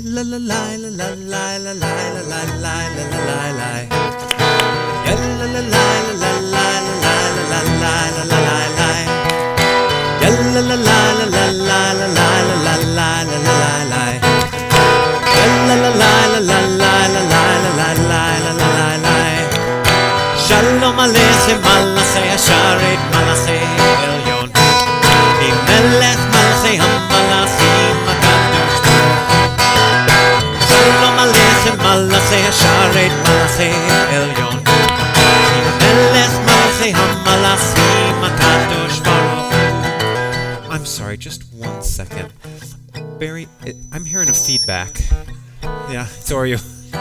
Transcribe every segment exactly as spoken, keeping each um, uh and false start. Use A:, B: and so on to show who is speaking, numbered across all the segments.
A: la la la la la la la la la la la la la la. La la la la la la la la la la la la la. La la la la la la la la la la la la la la. La la la la la la la la la la la la. Shalom Aleichem Malachei Hasharet Malachei Elyon Melech Malachei HaMalachim HaKadosh Shalom Aleichem Malachei Hasharet Malachei Elyon Melech Malachei HaMalachim HaKadosh Baruch. I'm sorry, just one second. Barry, it, I'm hearing a feedback. Yeah, so are you.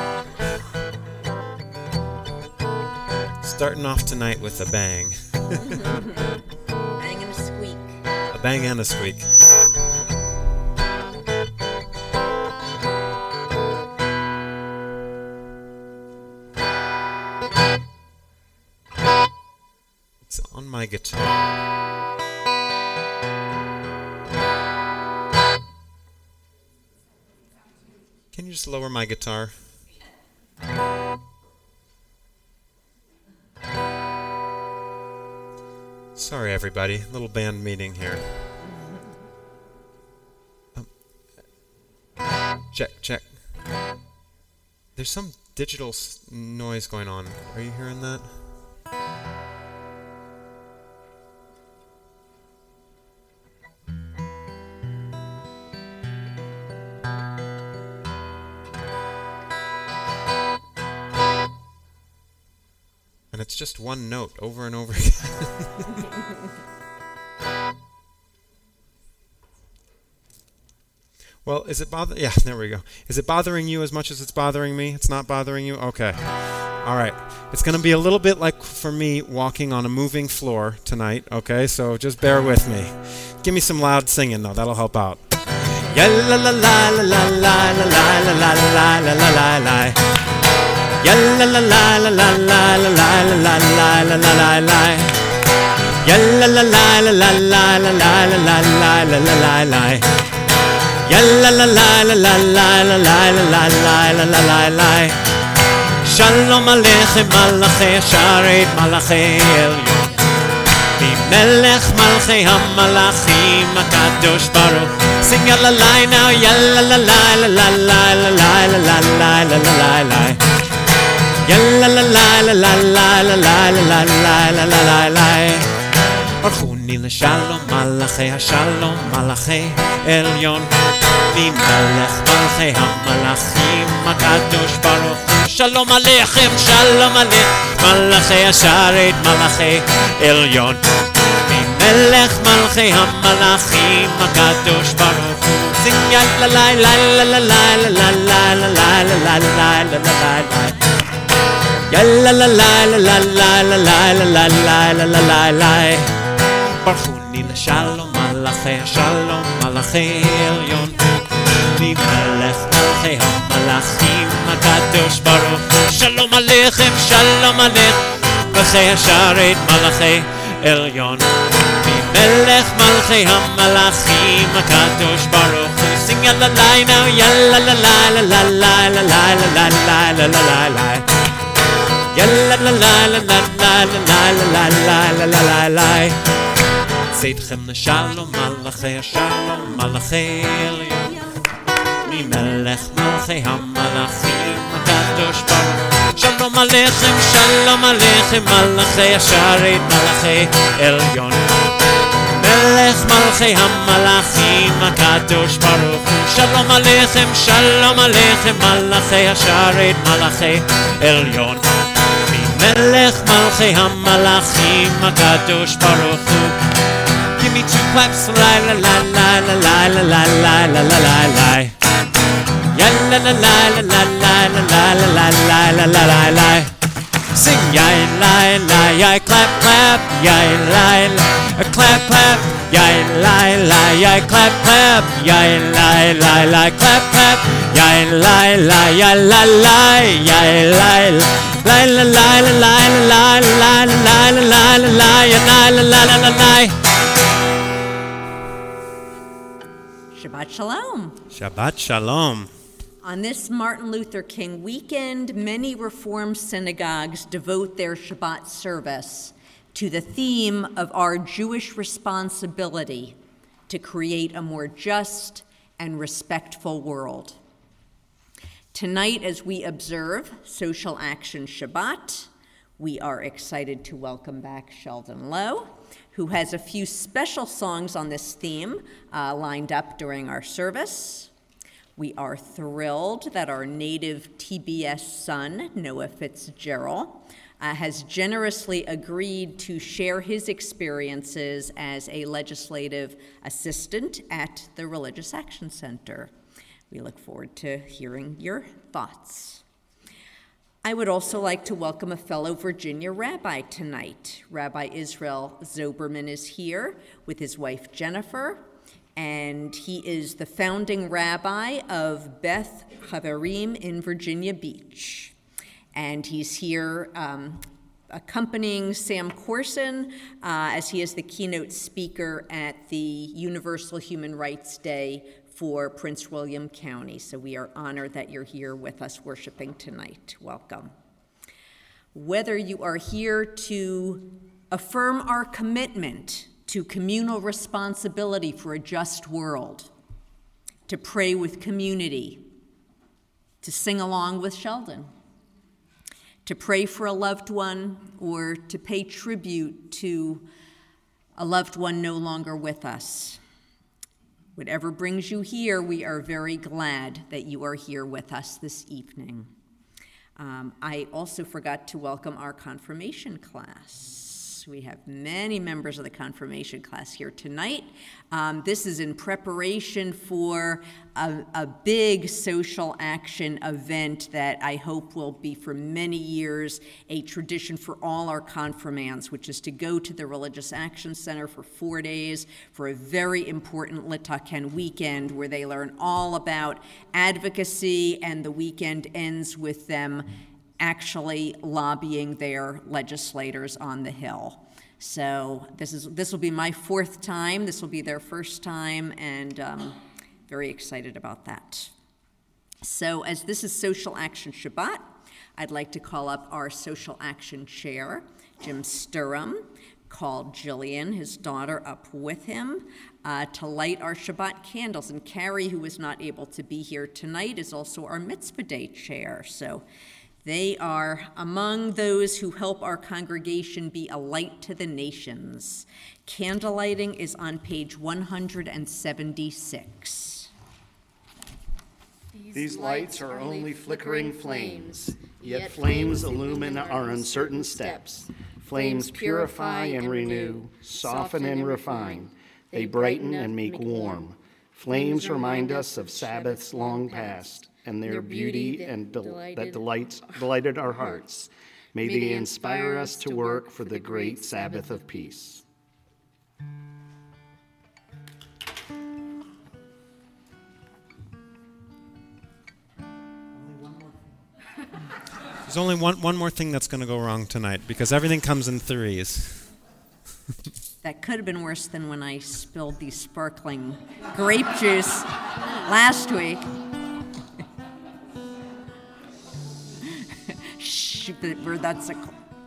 A: Starting off tonight with a bang.
B: Bang and a squeak.
A: A bang and a squeak. It's on my guitar. Can you just lower my guitar? Sorry, everybody. Little band meeting here. Um, check, check. There's some digital s- noise going on. Are you hearing that? And it's just one note over and over again. Well, is it bother? Yeah, there we go. Is it bothering you as much as it's bothering me? It's not bothering you? Okay. All right. It's going to be a little bit like for me walking on a moving floor tonight, okay? So just bear with me. Give me some loud singing, though. That'll help out. Ya la la la la la la la la la la la la la la. Ya la la la la la la la la la la la la la. Ya la la la la la la la la la la la la la. Ya la la la la la la la la la la la la la. Shalom Aleichem Malachei Hasharet Malachei Elyon Melech Malachei HaMalachim HaKadosh Baruch. Sing ya la la now, ya la la la la la la la la la la la la la. Ya la la la la la la la la la la la la la. Orchuni l'shalom malachei hashalom malachei elyon Melech malachei hamalachim hakadosh baruch hu. Shalom aleichem, shalom aleichem malachei hasharet malachei elyon Melech malachei hamalachim hakadosh baruch hu. Sing ya la la la la la la la la la la la la la la la. Ya la la la la la la la la la la la la la la. Barchuni l'shalom malachei hashalom malachei elyon Melech malachei hamalachim hakadosh baruch hu. Shalom aleichem, shalom aleichem malachei hasharet malachei elyon Melech malachei hamalachim hakadosh baruch hu. Sing ya la la now, ya la la la la la la la la la la la la la. Ya la la la la la la la la la la la la. Seitchem l'shalom malachei hashalom malachei elyon Melech malachei hamalachim hakadosh baruch. Shalom aleichem, shalom aleichem malachei hasharet malachei elyon Melech malachei hamalachim hakadosh baruch hu. Shalom aleichem, shalom aleichem malachei hasharet malachei elyon Melech malachei hamalachim hakadosh baruch hu. Give me two claps, la la la la la la la la la la la la la. Ya la la la la la la la la la la la la la. Sing ya la la ya clap clap ya la la clap clap ya la la ya clap clap ya la la la clap clap ya la la ya la la ya la la la la la la la la la la la la ya la la la la la.
B: Shabbat Shalom.
A: Shabbat Shalom.
B: On this Martin Luther King weekend, many Reformed synagogues devote their Shabbat service to the theme of our Jewish responsibility to create a more just and respectful world. Tonight, as we observe Social Action Shabbat, we are excited to welcome back Sheldon Lowe, who has a few special songs on this theme uh, lined up during our service. We are thrilled that our native T B S son, Noah Fitzgerald, uh, has generously agreed to share his experiences as a legislative assistant at the Religious Action Center. We look forward to hearing your thoughts. I would also like to welcome a fellow Virginia rabbi tonight. Rabbi Israel Zoberman is here with his wife Jennifer, and he is the founding rabbi of Beth Haverim in Virginia Beach. And he's here um, accompanying Sam Corson uh, as he is the keynote speaker at the Universal Human Rights Day for Prince William County. So we are honored that you're here with us worshiping tonight. Welcome. Whether you are here to affirm our commitment to communal responsibility for a just world, to pray with community, to sing along with Sheldon, to pray for a loved one, or to pay tribute to a loved one no longer with us. Whatever brings you here, we are very glad that you are here with us this evening. Um, I also forgot to welcome our confirmation class. We have many members of the confirmation class here tonight. Um, this is in preparation for a, a big social action event that I hope will be for many years a tradition for all our confirmands, which is to go to the Religious Action Center for four days for a very important Litaken weekend where they learn all about advocacy, and the weekend ends with them actually lobbying their legislators on the Hill. So this is this will be my fourth time. This will be their first time, and um, very excited about that. So as this is Social Action Shabbat, I'd like to call up our Social Action Chair, Jim Sturham, called Jillian, his daughter, up with him uh, to light our Shabbat candles. And Carrie, who is not able to be here tonight, is also our Mitzvah Day Chair. So they are among those who help our congregation be a light to the nations. Candlelighting is on page one hundred seventy-six.
C: These lights are only flickering flames, yet flames illumine our uncertain steps. Flames purify and renew, soften and refine. They brighten and make warm. Flames remind us of Sabbaths long past, and their beauty and del- that delights, delighted our hearts. May they inspire us to work for the great Sabbath of peace.
A: There's only one, one more thing that's going to go wrong tonight, because everything comes in threes.
B: That could have been worse than when I spilled the sparkling grape juice last week. Shh, but that's a...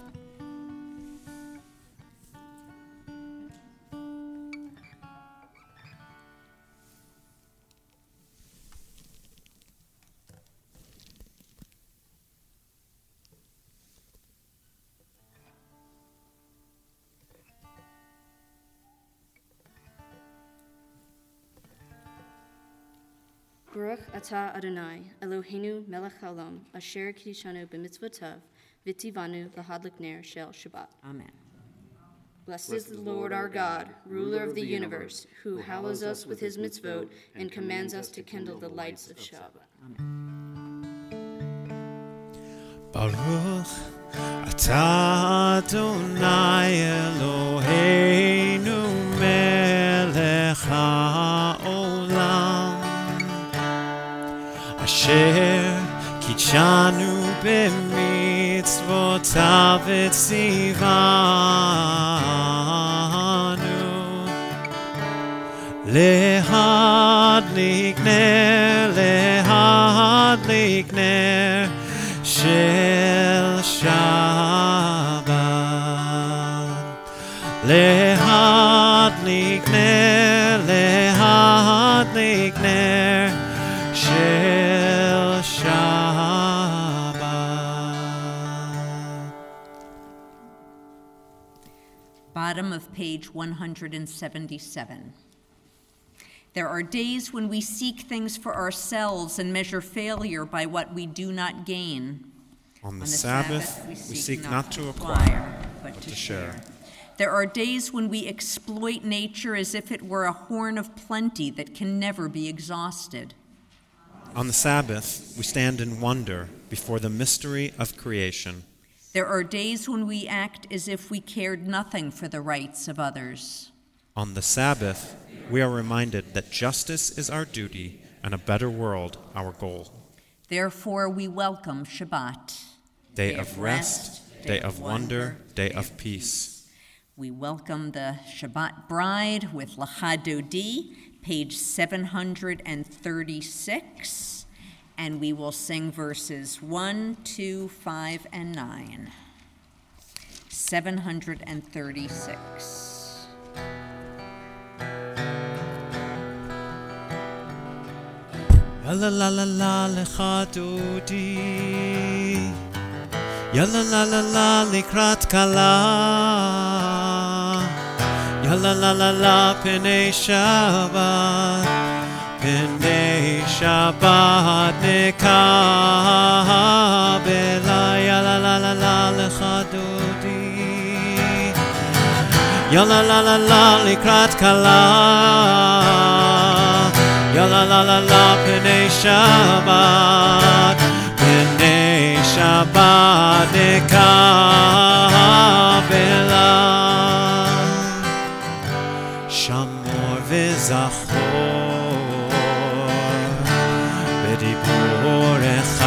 D: Baruch atah Adonai, Eloheinu melech haolam, asher kiddushanu b'mitzvotav, v'tivanu lahadlik ner shel Shabbat.
B: Amen.
D: Blessed is the Lord our God, ruler of the universe, who hallows us with his mitzvot and commands us to kindle the lights of Shabbat.
A: Baruch atah Adonai Eloheinu melech haolam, asher kitshanu b'mitzvotav v'tzivanu lehadlik ner lehadlik Shabbat. Lehadlik ner, lehadlik ner shel Shabbat.
B: Bottom of page one hundred seventy-seven. There are days when we seek things for ourselves and measure failure by what we do not gain.
A: On the,
B: On the
A: Sabbath,
B: Sabbath,
A: we
B: we
A: seek not, not to acquire,
B: acquire but,
A: but
B: to,
A: to share.
B: share. There are days when we exploit nature as if it were a horn of plenty that can never be exhausted.
A: On the Sabbath, we stand in wonder before the mystery of creation.
B: There are days when we act as if we cared nothing for the rights of others.
A: On the Sabbath, we are reminded that justice is our duty and a better world our goal.
B: Therefore, we welcome Shabbat.
A: Day of rest, day of wonder, day of peace.
B: We welcome the Shabbat bride with Lecha Dodi, page seven hundred thirty-six, and we will sing verses one, two, five, and nine. seven hundred thirty-six.
A: Yalla la la la lecha dodi, yalla la la la likrat kala, yalla la la la penei Shabbat, penei Shabbat nekabela, yalla la la la lecha dodi, yalla la la la likrat kala. Yalla la la la penei Shabbat, penei Shabbat nekabela. Shamor v'zachor b'dibur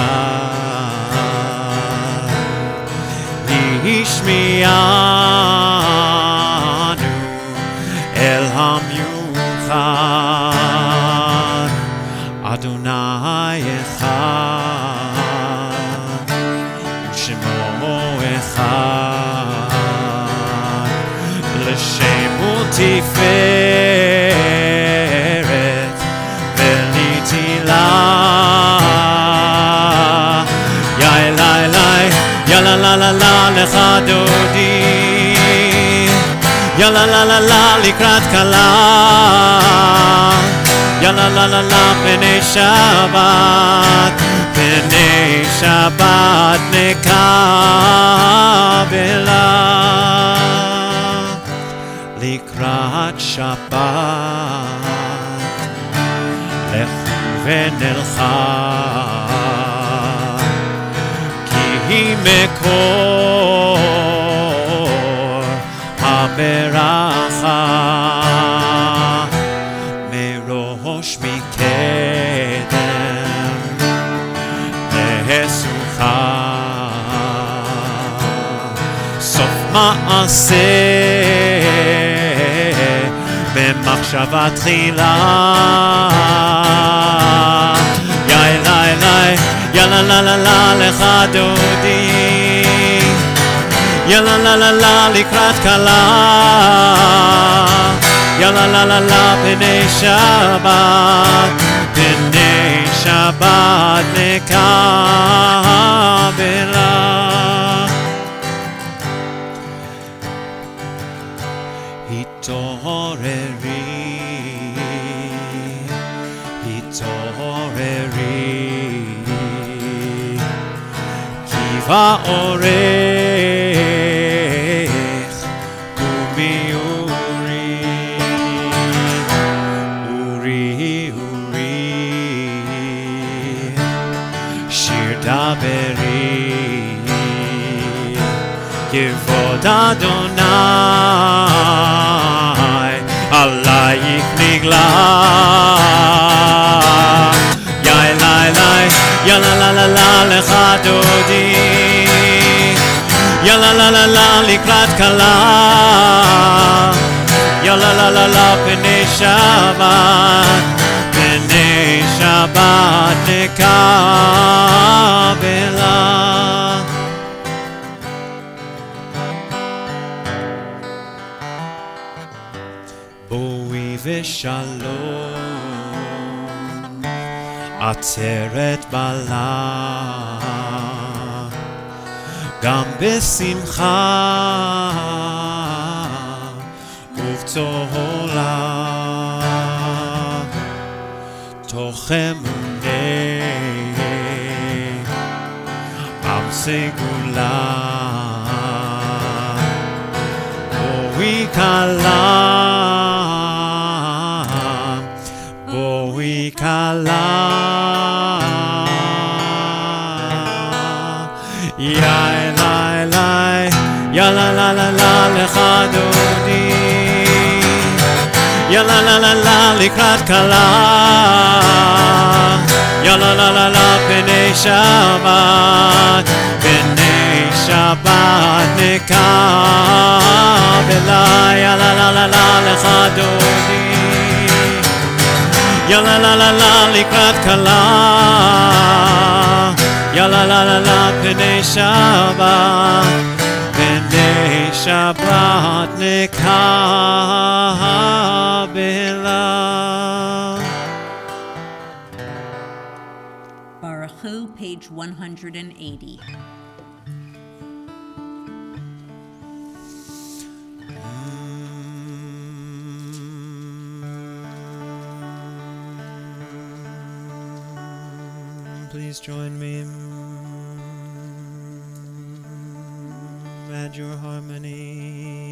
A: echad lishmianu el hamyuchad. Adonai echad, Shemo echad, l'shemu tiferet v'nitila. Yai lai lai, yalla la la la lecha dodi, yalla la la la likrat kala. Yalla la la la penei Shabbat, penei Shabbat nekabela. Likrat Shabbat, lechu v'nelcha, ki hi mekor haberacha. Rosh mikedem lehesucha, sof ma'aseh b'machshava tchila. Yai lai lai, yalla la la la lecha dodi, yalla la la la likrat kala. Yalla la la la penei Shabbat, penei Shabbat nekabela. Hitoreri, hitoreri, kiva orech umiu. Daberi, Kivod Adonai, Alayich nigla. Yai lai lai, yalla la la la lecha dodi, yalla la la la likrat kala, yalla la la la penei Shabbat, penei Shabbat nekabela. בשלום, עצרת בלה, גם בשמחה ובצהלה, תוך אמוני עם סגולה, בואי כלה, בואי כלה, יא אלי אלי, יא לה לה לה לה לך דודי, יא לה לה לה לה לקראת כלה, יא לה לה לה לה פני שבת, פני שבת נקב אלי, יא לה לה לה לה לך דודי, יא לה לה לה לה לקראת כלה, יא לה לה לה לה פני שבת, פני שבת נקב אלי.
B: Baruch Hu, page one hundred eighty.
A: Please join me. Add your harmony.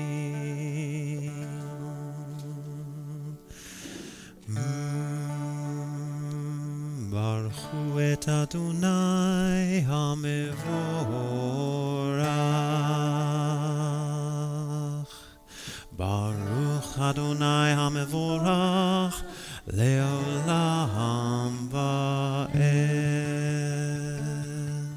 A: Baruch Hu et Adonai HaMevorach. Baruch Adonai HaMevorach Leolam Va'ed.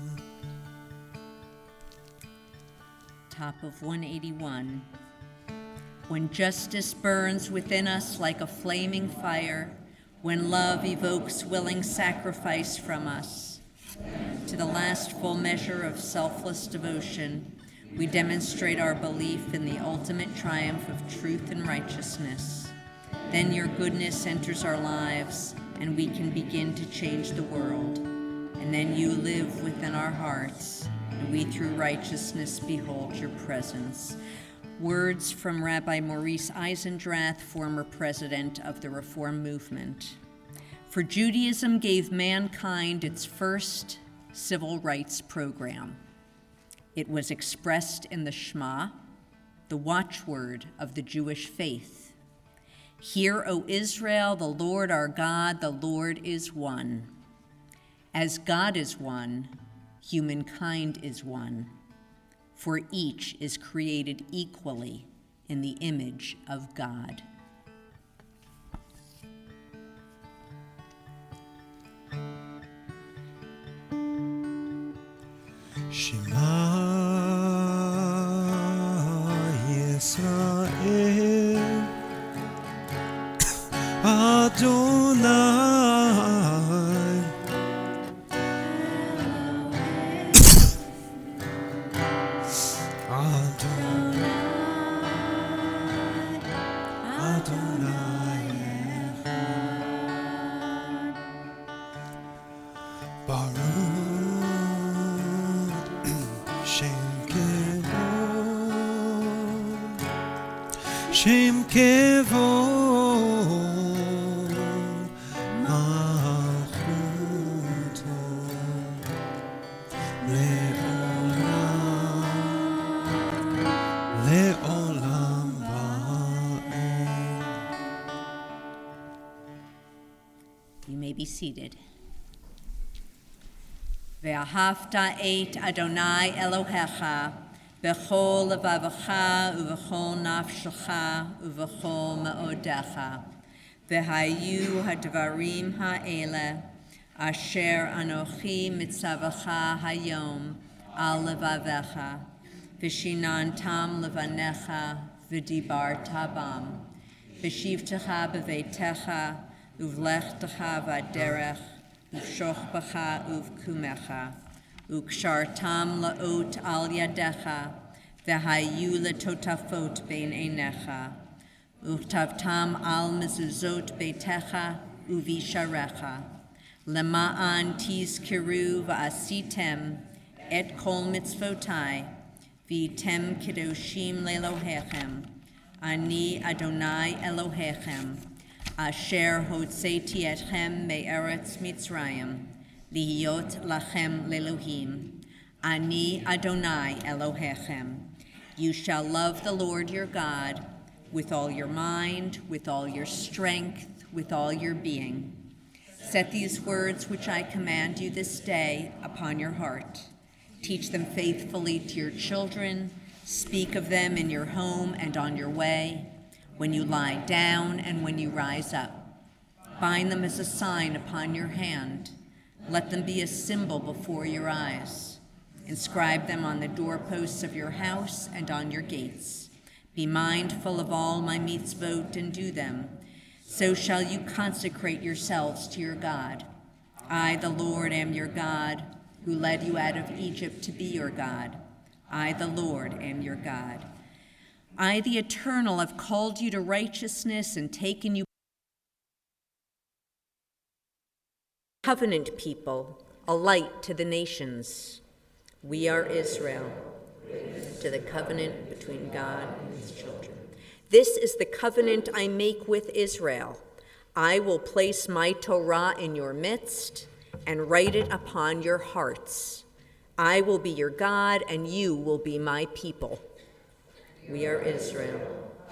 B: Top of one eighty-one. When justice burns within us like a flaming fire, when love evokes willing sacrifice from us, to the last full measure of selfless devotion, we demonstrate our belief in the ultimate triumph of truth and righteousness. Then your goodness enters our lives, and we can begin to change the world. And then you live within our hearts, and we through righteousness behold your presence. Words from Rabbi Maurice Eisendrath, former president of the Reform Movement. For Judaism gave mankind its first civil rights program. It was expressed in the Shema, the watchword of the Jewish faith. Hear, O Israel, the Lord our God, the Lord is one. As God is one, humankind is one. For each is created equally in the image of God.
A: Shema Yisrael Adonai Shem Kevod Malchuto Le'olam Le'olam Va'ed.
B: You may be seated. Ve'ahavta et Adonai Elohecha B'chol levavecha uv'chol nafshecha uv'chol me'odecha. V'hayu hadvarim ha'ele asher anochi mitzavacha hayom al levavecha. V'shinantam levanecha v'dibarta bam. V'shivtecha b'veitecha uv'lechtecha v'aderech uv'shochbecha uv'kumecha. Ukshartam laot al yadecha, v'hayu letotafot bein einecha, Uchtavtam al mezuzot betecha uvisharecha. Lema'an tizkiru va'asitem et kol mitzvotai, v'tem kedoshim lelohechem. Ani Adonai Elohechem, asher hotzeti etchem me'eretz Mitzrayim, lihiyot lachem lelohim. Ani Adonai Elohechem. You shall love the Lord your God with all your mind, with all your strength, with all your being. Set these words which I command you this day upon your heart. Teach them faithfully to your children. Speak of them in your home and on your way, when you lie down and when you rise up. Bind them as a sign upon your hand. Let them be a symbol before your eyes. Inscribe them on the doorposts of your house and on your gates. Be mindful of all my mitzvot and do them. So shall you consecrate yourselves to your God. I, the Lord, am your God, who led you out of Egypt to be your God. I, the Lord, am your God. I, the Eternal, have called you to righteousness and taken you. Covenant people, a light to the nations. We are Israel, to the covenant between God and his children. This is the covenant I make with Israel. I will place my Torah in your midst and write it upon your hearts. I will be your God, and you will be my people. We are Israel.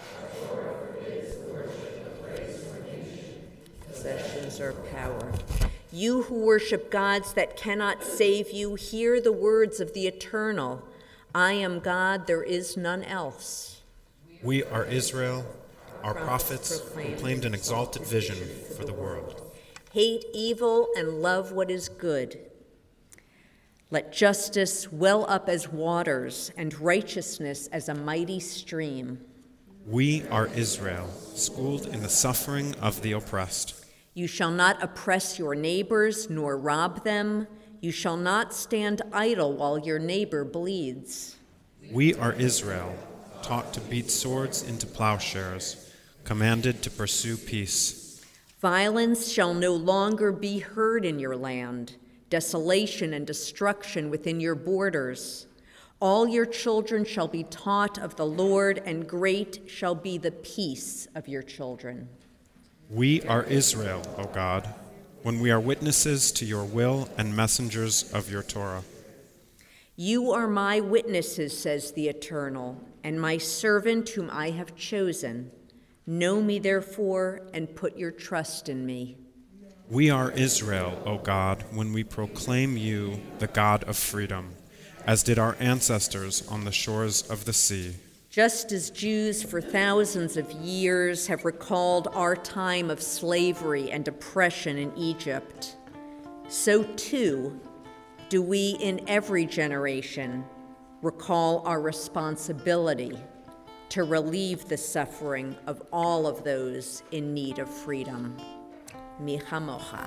B: Possessions are power. You who worship gods that cannot save you, hear the words of the Eternal. I am God, there is none else.
A: We are Israel. Our prophets proclaimed an exalted vision for the world.
B: Hate evil and love what is good. Let justice well up as waters and righteousness as a mighty stream.
A: We are Israel, schooled in the suffering of the oppressed.
B: You shall not oppress your neighbors nor rob them. You shall not stand idle while your neighbor bleeds.
A: We are Israel, taught to beat swords into plowshares, commanded to pursue peace.
B: Violence shall no longer be heard in your land, desolation and destruction within your borders. All your children shall be taught of the Lord, and great shall be the peace of your children.
A: We are Israel, O God, when we are witnesses to your will and messengers of your Torah.
B: You are my witnesses, says the Eternal, and my servant whom I have chosen. Know me, therefore, and put your trust in me.
A: We are Israel, O God, when we proclaim you the God of freedom, as did our ancestors on the shores of the sea.
B: Just as Jews for thousands of years have recalled our time of slavery and oppression in Egypt, so too do we in every generation recall our responsibility to relieve the suffering of all of those in need of freedom. Mi chamocha.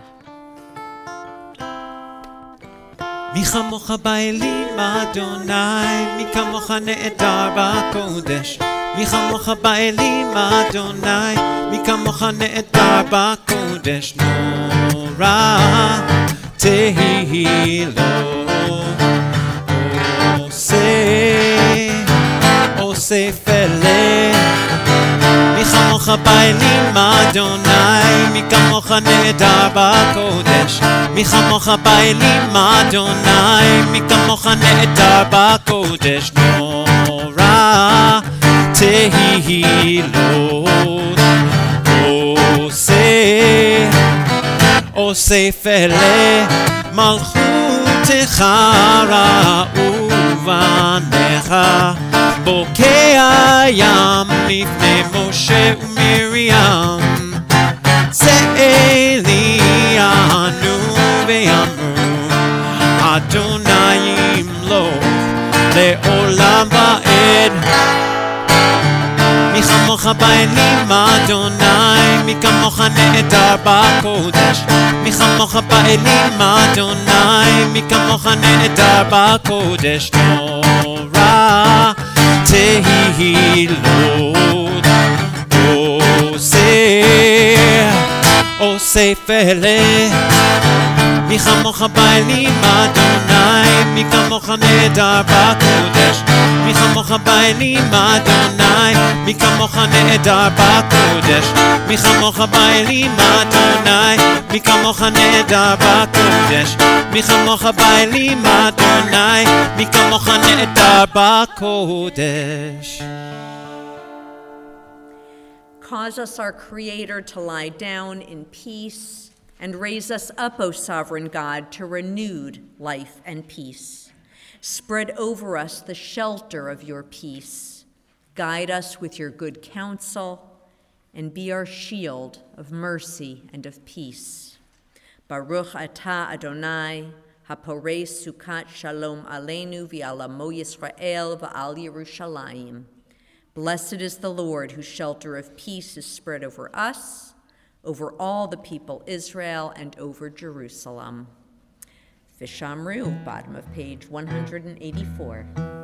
E: מי כמוך באלים אדוני, מי כמוך נעדר בקודש. מי כמוך באלים אדוני, מי כמוך נעדר בקודש. נורא תהילו, עושה, עושה פלא. מי כמוך באלים אדוני, מי כמוך נעדר בקודש. מי כמוך באלים אדוני, מי כמוך נעדר בקודש. נורא תהילות עושה, עושה פלא. מלכותך ראו בניך, בוקע ים לפני משה ומרים. צאלינו ואמרו, אדוני ימלוך לעולם ועד. מי כמוך באלים אדוני, מי כמוך נעדר בקודש. מי כמוך באלים אדוני, מי כמוך נעדר בקודש. נורא תהילות עושה, עושה פלא. מי כמוך באלים אדוני, מי כמוך נהדר בקודש. מי כמוך באלים אדוני, מי כמוך נהדר בקודש. מי כמוך באלים אדוני, מי כמוך נהדר בקודש. מי כמוך באלים אדוני, מי כמוך נהדר בקודש.
B: Cause us, our Creator, to lie down in peace, and raise us up, O sovereign God, to renewed life and peace. Spread over us the shelter of your peace. Guide us with your good counsel, and be our shield of mercy and of peace. Baruch atah Adonai, haporei sukat shalom aleinu v'al amo Yisrael v'al Yerushalayim. Blessed is the Lord, whose shelter of peace is spread over us, over all the people Israel, and over Jerusalem. Vishamru, bottom of page one eighty-four.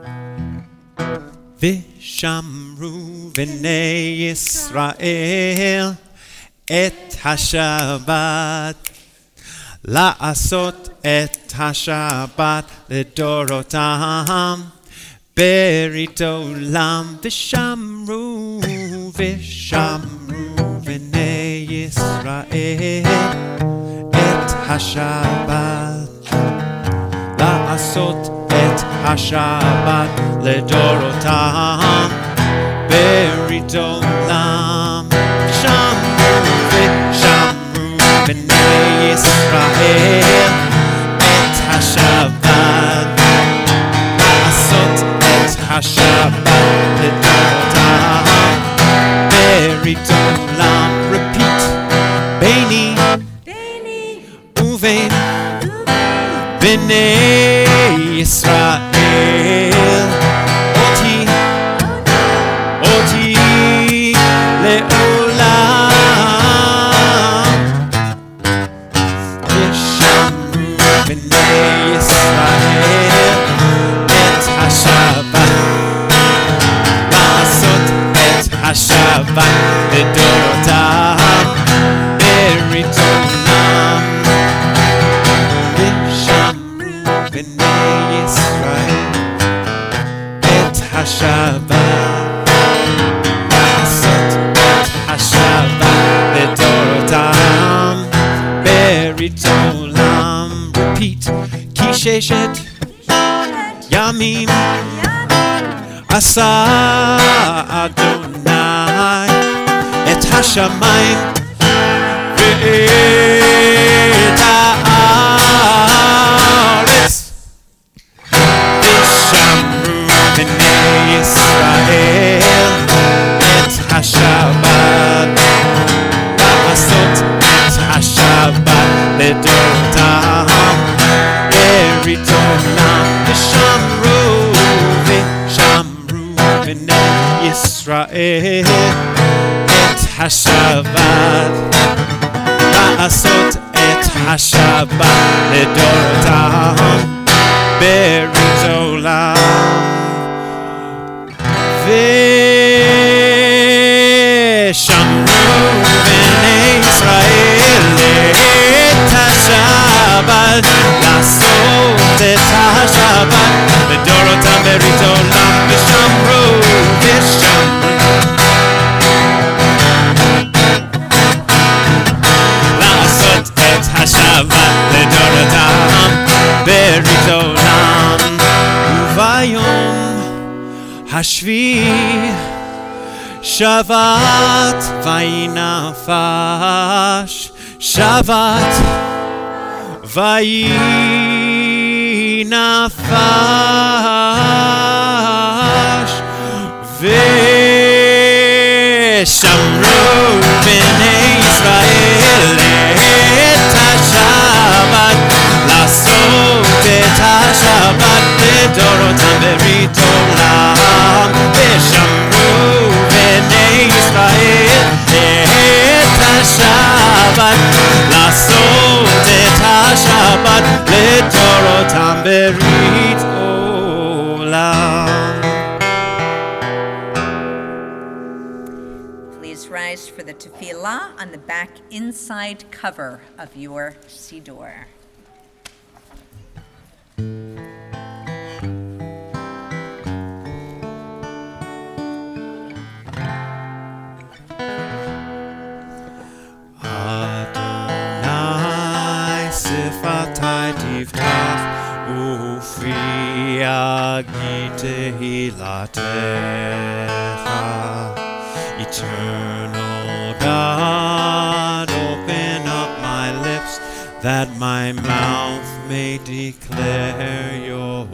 E: ושמרו בני ישראל את השבת, לעשות את השבת לדורותם ברית עולם. ושמרו, ושמרו בני ישראל את השבת, לעשות את השבת לדורותם ברית עולם. שמרו, ושמרו בני ישראל את השבת, לעשות את השבת לדורותם ברית עולם. Repeat. ביני ובין בני ישראל, אותי, אותי לעולם. ושמרו בני ישראל את השבת, לעשות את השבת לדורותם ברית עולם. ושמרו בני ישראל את השבת, לעשות את השבת לדורותם ברית עולם. Repeat. כי ששת ימים עשה אדוני את השמיים ואת הארץ. ושמרו בני ישראל את השבת, לעשות את השבת לדורותם ברית עולם. ושמרו, ושמרו בני ישראל את השבת, לעשות את השבת לדורותם ברית עולם. ושמרו בני ישראל את השבת, לעשות את השבת לדורותם ברית עולם. ושמרו, ושמרו לעשות את השבת לדורותם ברית עולם. וביום השביעי שבת ויהי נפש, שבת ויהי נפש. ושמרו בני ישראל את השבת, לעשות את השבת לדורותם ברית עולם. ושמרו בני ישראל את השבת, לעשות את השבת לדורותם ברית עולם.
B: Please rise text for the tefillah on the back inside cover of your siddur.
E: Adonai sifatai tiftach ufi agi tehilatecha. Eternal God, open up my lips that my mouth may declare your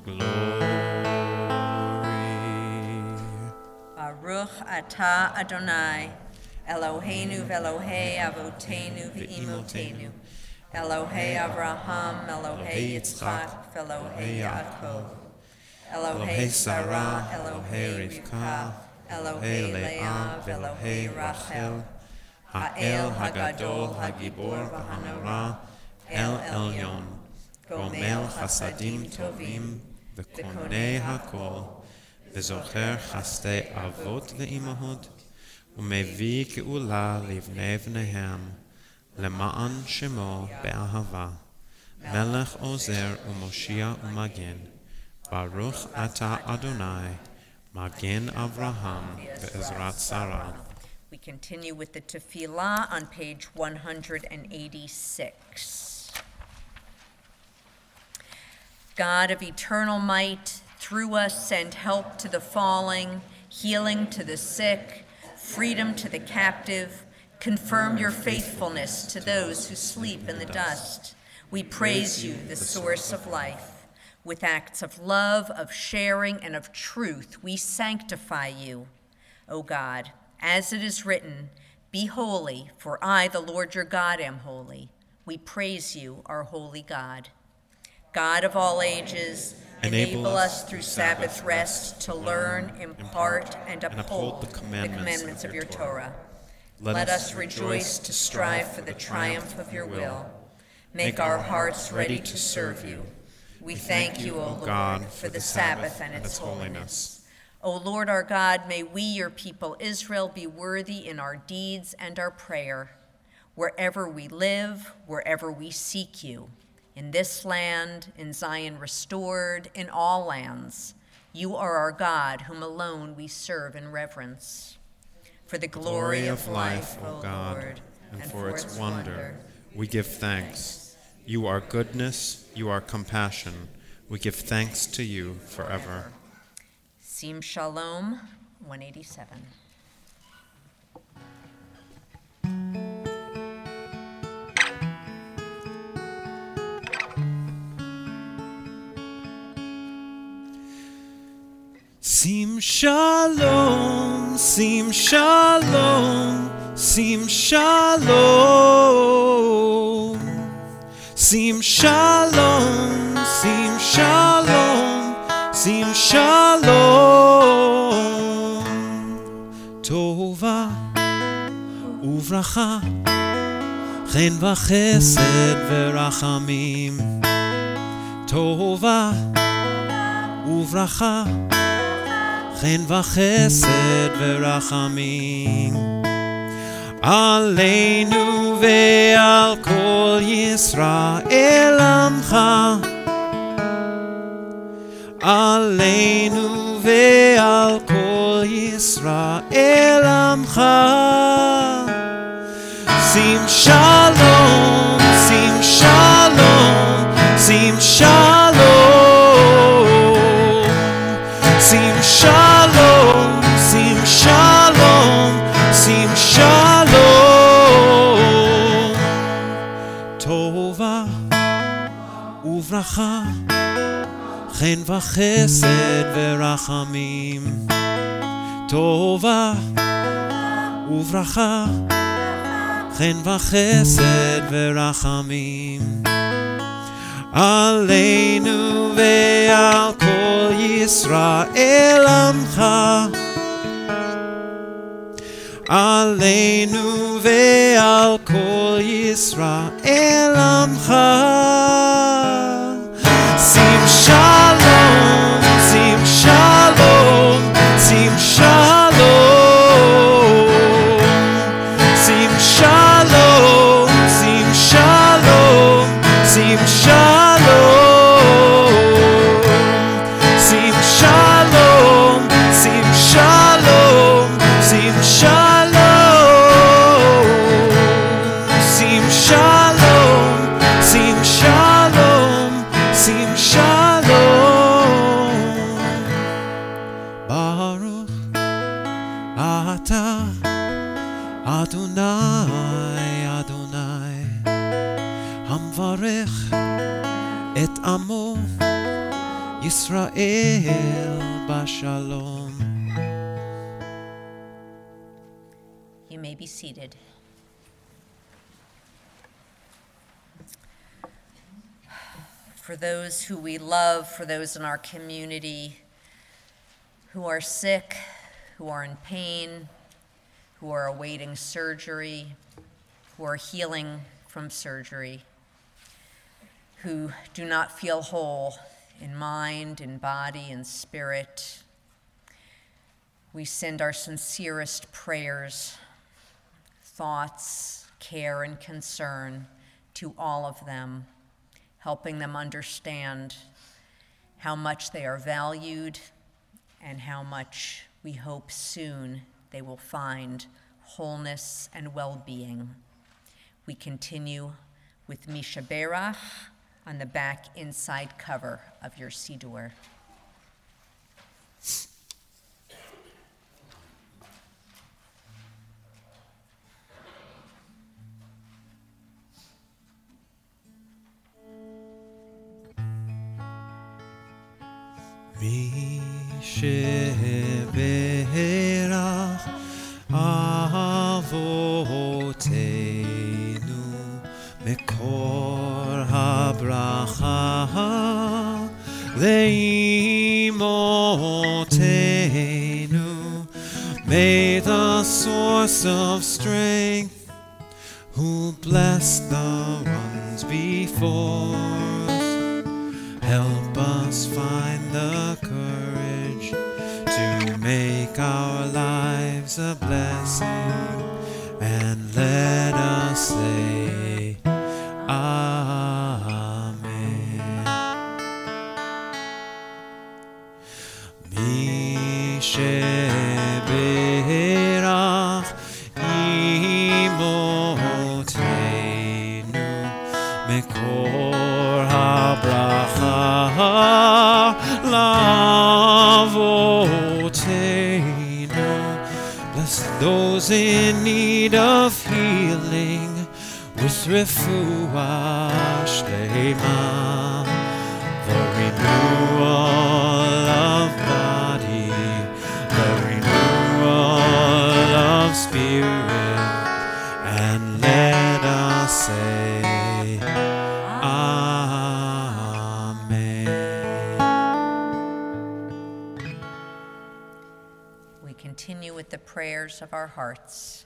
E: glory.
B: Baruch atah Adonai, Eloheinu ve'Elohei Avotenu ve'imotenu, Elohei Avraham, Elohei Yitzchak, ve'Elohei Yaakov, Elohei Sarah, Elohei Rivka, Elohei Leah, ve'Elohei Rachel, Ha'el Hagadol Hagibor v'Hanara, El Elyon, Gomel Chasadim Tovim,
E: V'konei hakol, v'zocher chastei avot ve'imahot, ומביא גאולה לבני בניהם, למען שמו באהבה, מלך עוזר ומושיע ומגן, ברוך אתה אדוני, מגן אברהם ועזרת שרה.
B: We continue with the tefillah on page one hundred eighty-six. God of eternal might, through us send help to the falling, healing to the sick, freedom to the captive. Confirm your faithfulness to those who sleep in the dust. We praise you, the source of life. With acts of love, of sharing, and of truth, we sanctify you, O God. As it is written, be holy, for I, the Lord your God, am holy. We praise you, our holy God. God of all ages, enable us through Sabbath rest to learn, impart, and uphold the commandments of your Torah. Let us rejoice to strive for the triumph of your will. Make our hearts ready to serve you. We thank you, O Lord, for the Sabbath and its holiness. O Lord our God, may we, your people Israel, be worthy in our deeds and our prayer, wherever we live, wherever we seek you. In this land, in Zion restored, in all lands, you are our God, whom alone we serve in reverence. For the glory of life, O God,
E: and for its wonder, we give thanks. You are goodness, you are compassion. We give thanks to you forever.
B: Sim Shalom, one eighty-seven.
E: Sim shalom, sim shalom, sim shalom, sim shalom, sim shalom, sim shalom. Tova uvracha, chen v'chesed v'rachamim. Tova uvracha, chen v'chesed v'rachamim. Aleinu ve'al kol Yisrael amcha. Aleinu ve'al kol Yisrael amcha. Sim shalom, sim shalom, sim shalom. Sim shalom, sim shalom, sim shalom. Tova uvracha, chen v'chesed v'rachamim. Tova uvracha, chen v'chesed v'rachamim. Aleinu ve'al kol Yisrael amcha. Aleinu ve'al kol Yisrael amcha. Sim shalom, sim shalom, sim shalom. אתה, אדוני, אדוני, המברך את עמו, ישראל בשלום.
B: You may be seated. For those who we love, for those in our community who are sick, who are in pain, who are awaiting surgery, who are healing from surgery, who do not feel whole in mind, in body, in spirit, we send our sincerest prayers, thoughts, care, and concern to all of them, helping them understand how much they are valued and how much we hope soon they will find wholeness and well-being. We continue with Misha Berach on the back inside cover of your Siddur.
E: מי שברך אבותינו מקור הברכה לאמותינו, may the source of strength who blessed the ones before us help us find the courage to make our lives a blessing, and let us say Amen. Mi sheberach imotenu mekor habracha lavotenu. Bless those in need of healing with refuah shlema, the renewal of body, the renewal of spirit, and let us say
B: continue with the prayers of our hearts.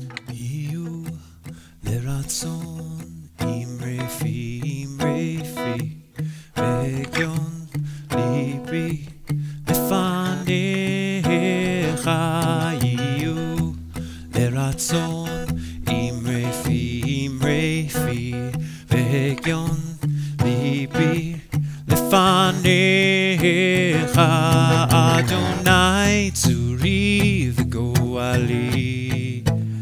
E: רצון עם רפי עם רפי רפי והגיון ליבי לפניך, אדוני צורי וגואלי,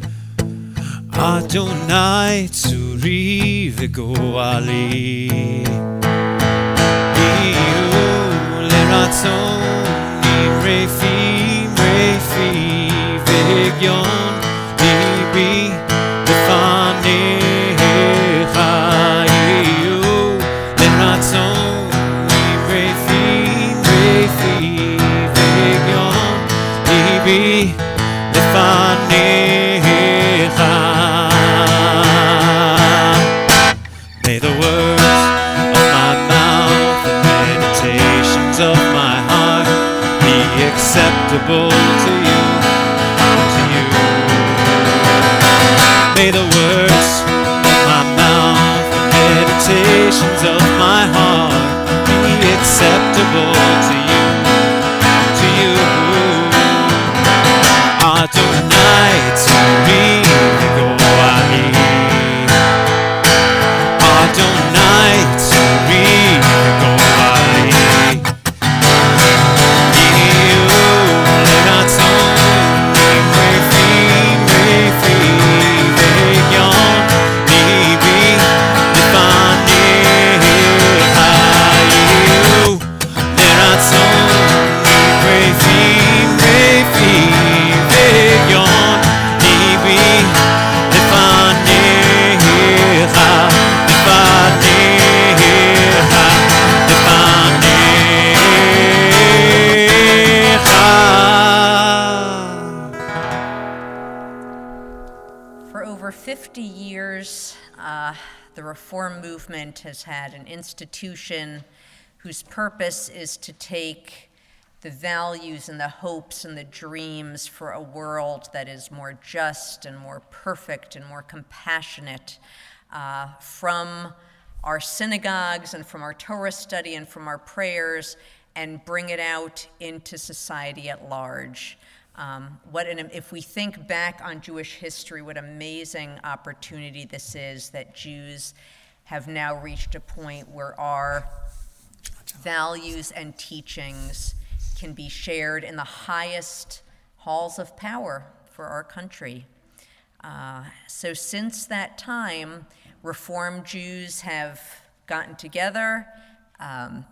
E: אדוני צורי וגואלי. יהיו לרצוני רפי רפי והגיון ליבי לפניך, יהיו לרצוני רפי רפי והגיון ליבי לפניך. May the words of my mouth and meditations of my heart be acceptable to you, to you. May the words of my mouth and meditations of my heart be acceptable to you, to you. Adonai tzuri v'goali, Adonai tzuri v'goali. Yihyu leratzoni refi refi ve'yon libi lefanecha. Yihyu leratzoni refi refi ve'yon libi lefanecha, lefanecha, lefanecha.
B: For over fifty years, uh, the Reform movement has had an institution whose purpose is to take the values and the hopes and the dreams for a world that is more just and more perfect and more compassionate uh, from our synagogues and from our Torah study and from our prayers, and bring it out into society at large. Um, what an, if we think back on Jewish history, what amazing opportunity this is, that Jews have now reached a point where our values and teachings can be shared in the highest halls of power for our country. Uh, so since that time, Reform Jews have gotten together, um,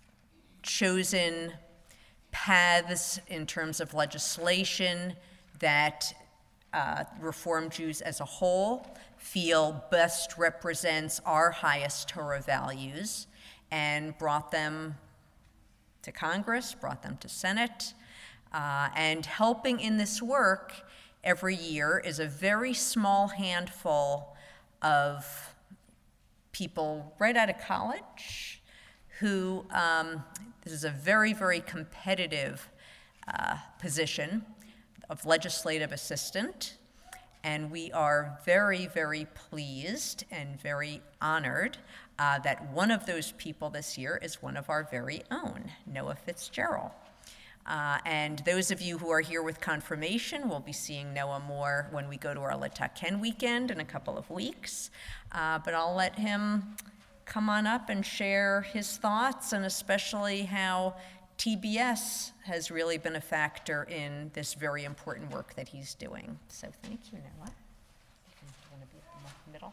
B: chosen paths in terms of legislation that uh, Reform Jews as a whole feel best represents our highest Torah values, and brought them to Congress, brought them to Senate, uh, and helping in this work every year is a very small handful of people right out of college who, um, this is a very, very competitive uh, position of legislative assistant, and we are very, very pleased and very honored uh, that one of those people this year is one of our very own, Noah Fitzgerald. Uh, and those of you who are here with confirmation will be seeing Noah more when we go to our Letaken weekend in a couple of weeks. Uh, but I'll let him come on up and share his thoughts, and especially how T B S has really been a factor in this very important work that he's doing. So thank you, Noah. You want to be in the middle?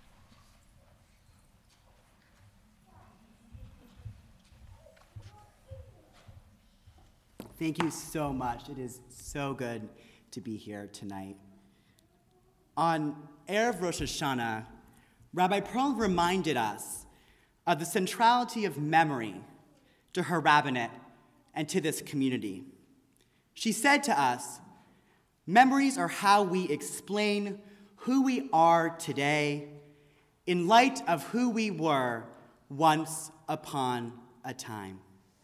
F: Thank you so much. It is so good to be here tonight. On Erev Rosh Hashanah, Rabbi Pearl reminded us of the centrality of memory to her rabbinate and to this community. She said to us, memories are how we explain who we are today in light of who we were once upon a time.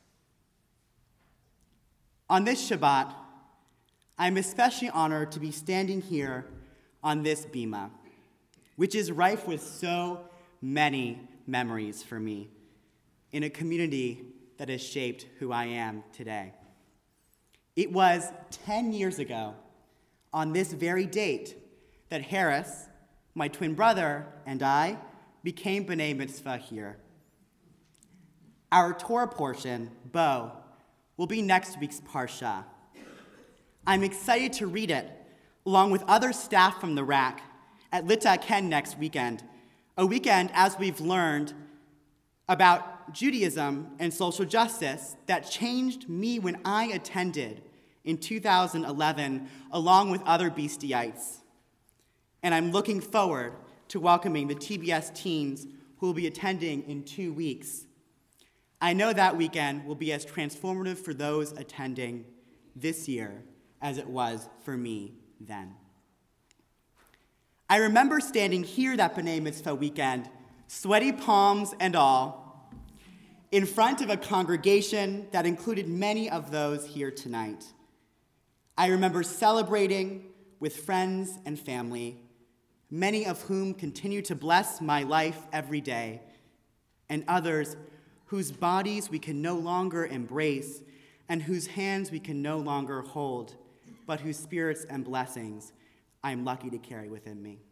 F: On this Shabbat, I'm especially honored to be standing here on this bima, which is rife with so many memories for me in a community that has shaped who I am today. It was ten years ago, on this very date, that Harris, my twin brother and I became B'nai Mitzvah here. Our Torah portion, Bo, will be next week's Parsha. I'm excited to read it, along with other staff from the R A C, at Lita Ken next weekend, a weekend, as we've learned, about Judaism and social justice that changed me when I attended in two thousand eleven, along with other Beastyites. And I'm looking forward to welcoming the T B S teens who will be attending in two weeks. I know that weekend will be as transformative for those attending this year as it was for me then. I remember standing here that B'nai Mitzvah weekend, sweaty palms and all, in front of a congregation that included many of those here tonight. I remember celebrating with friends and family, many of whom continue to bless my life every day, and others whose bodies we can no longer embrace and whose hands we can no longer hold, but whose spirits and blessings I am lucky to carry within me.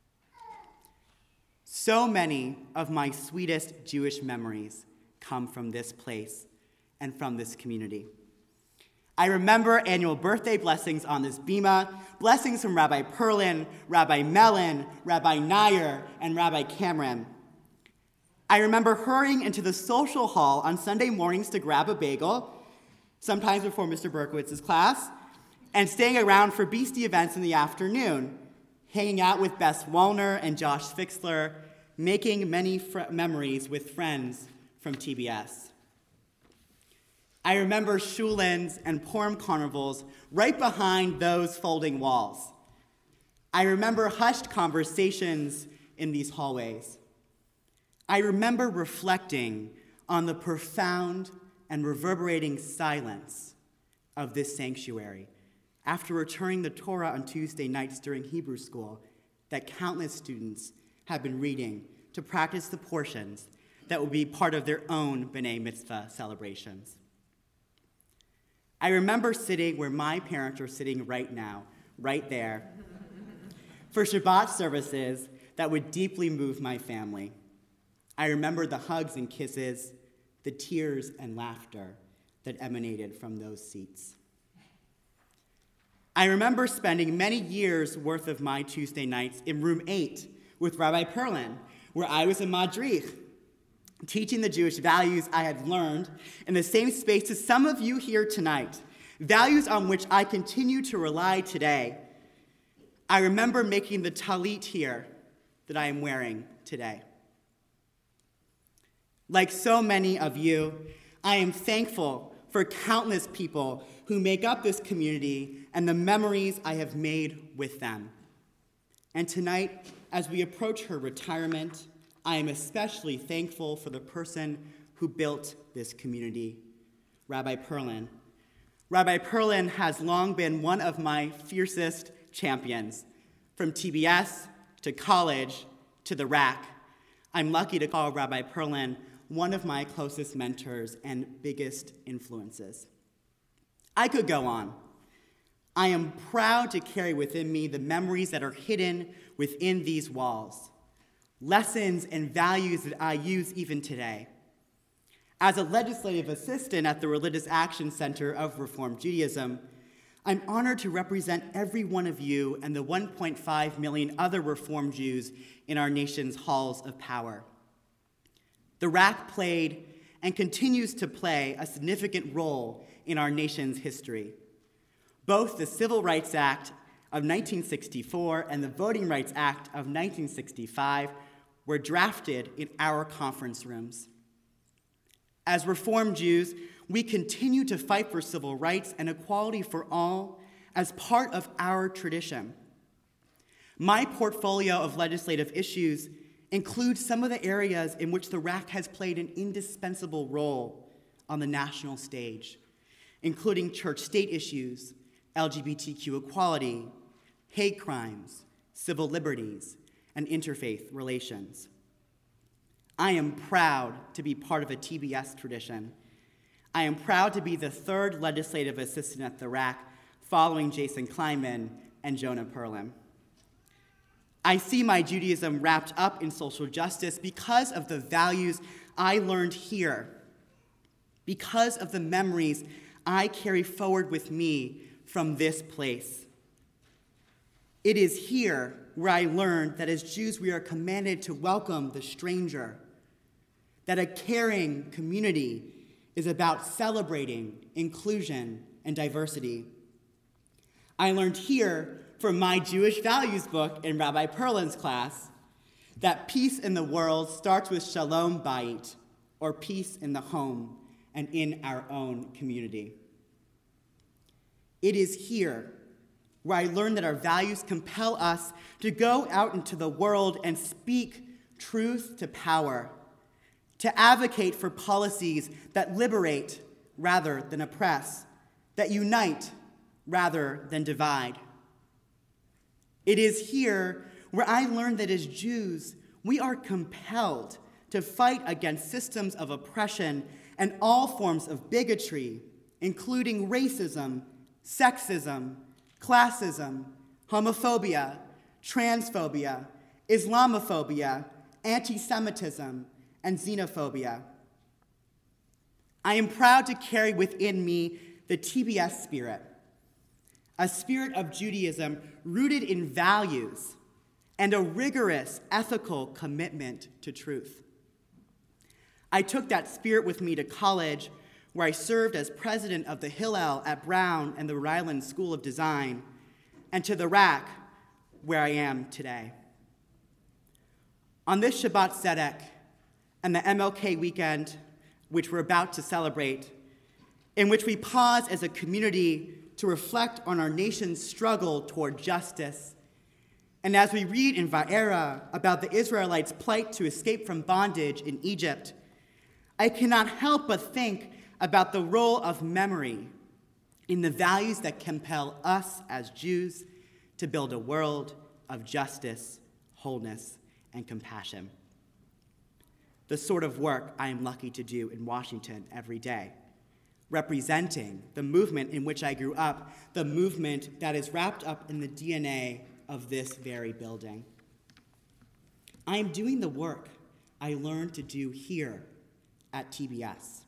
F: So many of my sweetest Jewish memories come from this place and from this community. I remember annual birthday blessings on this bima, blessings from Rabbi Perlin, Rabbi Mellon, Rabbi Nair, and Rabbi Cameron. I remember hurrying into the social hall on Sunday mornings to grab a bagel, sometimes before Mister Berkowitz's class, and staying around for Beastie events in the afternoon, hanging out with Bess Wallner and Josh Fixler, making many fr- memories with friends from T B S. I remember shulins and Purim carnivals right behind those folding walls. I remember hushed conversations in these hallways. I remember reflecting on the profound and reverberating silence of this sanctuary after returning the Torah on Tuesday nights during Hebrew school that countless students have been reading to practice the portions that will be part of their own B'nai Mitzvah celebrations. I remember sitting where my parents are sitting right now, right there, for Shabbat services that would deeply move my family. I remember the hugs and kisses, the tears and laughter that emanated from those seats. I remember spending many years worth of my Tuesday nights in room eight with Rabbi Perlin, where I was a madrich, teaching the Jewish values I had learned in the same space as some of you here tonight, values on which I continue to rely today. I remember making the talit here that I am wearing today. Like so many of you, I am thankful for countless people who make up this community and the memories I have made with them. And tonight, as we approach her retirement, I am especially thankful for the person who built this community, Rabbi Perlin. Rabbi Perlin has long been one of my fiercest champions, from T B S to college to the R A C. I'm lucky to call Rabbi Perlin one of my closest mentors and biggest influences. I could go on. I am proud to carry within me the memories that are hidden within these walls, lessons and values that I use even today. As a legislative assistant at the Religious Action Center of Reform Judaism, I'm honored to represent every one of you and the one point five million other Reform Jews in our nation's halls of power. The R A C played and continues to play a significant role in our nation's history. Both the Civil Rights Act of nineteen sixty-four and the Voting Rights Act of nineteen sixty-five were drafted in our conference rooms. As Reform Jews, we continue to fight for civil rights and equality for all as part of our tradition. My portfolio of legislative issues includes some of the areas in which the R A C has played an indispensable role on the national stage, including church-state issues, L G B T Q equality, hate crimes, civil liberties, and interfaith relations. I am proud to be part of a T B S tradition. I am proud to be the third legislative assistant at the R A C, following Jason Kleinman and Jonah Perlin. I see my Judaism wrapped up in social justice because of the values I learned here, because of the memories I carry forward with me from this place. It is here where I learned that as Jews we are commanded to welcome the stranger, that a caring community is about celebrating inclusion and diversity. I learned here from my Jewish values book in Rabbi Perlin's class that peace in the world starts with shalom bayit, or peace in the home and in our own community. It is here where I learned that our values compel us to go out into the world and speak truth to power, to advocate for policies that liberate rather than oppress, that unite rather than divide. It is here where I learned that as Jews, we are compelled to fight against systems of oppression and all forms of bigotry, including racism, sexism, classism, homophobia, transphobia, Islamophobia, anti-Semitism, and xenophobia. I am proud to carry within me the T B S spirit, a spirit of Judaism rooted in values and a rigorous ethical commitment to truth. I took that spirit with me to college, where I served as president of the Hillel at Brown and the Ryland School of Design, and to the R A C, where I am today. On this Shabbat Tzedek and the M L K weekend, which we're about to celebrate, in which we pause as a community to reflect on our nation's struggle toward justice, and as we read in Va'era about the Israelites' plight to escape from bondage in Egypt, I cannot help but think about the role of memory in the values that compel us as Jews to build a world of justice, wholeness, and compassion. The sort of work I am lucky to do in Washington every day, representing the movement in which I grew up, the movement that is wrapped up in the D N A of this very building. I am doing the work I learned to do here at T B S.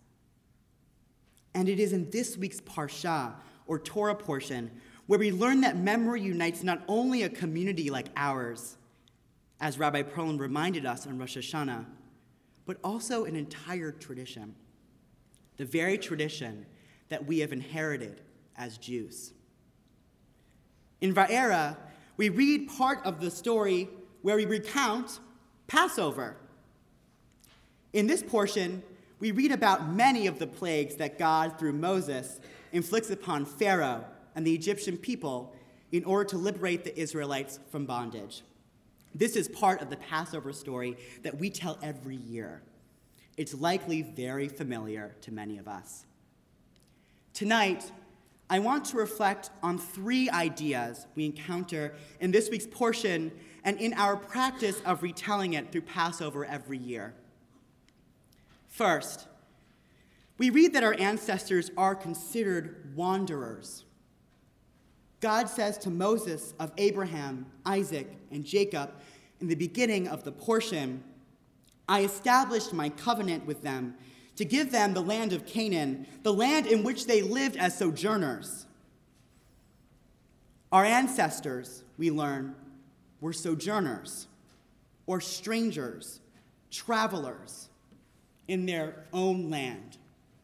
F: And it is in this week's Parsha, or Torah portion, where we learn that memory unites not only a community like ours, as Rabbi Perlin reminded us on Rosh Hashanah, but also an entire tradition, the very tradition that we have inherited as Jews. In Va'era, we read part of the story where we recount Passover. In this portion, we read about many of the plagues that God, through Moses, inflicts upon Pharaoh and the Egyptian people in order to liberate the Israelites from bondage. This is part of the Passover story that we tell every year. It's likely very familiar to many of us. Tonight, I want to reflect on three ideas we encounter in this week's portion and in our practice of retelling it through Passover every year. First, we read that our ancestors are considered wanderers. God says to Moses of Abraham, Isaac, and Jacob in the beginning of the portion, I established my covenant with them to give them the land of Canaan, the land in which they lived as sojourners. Our ancestors, we learn, were sojourners, or strangers, travelers in their own land.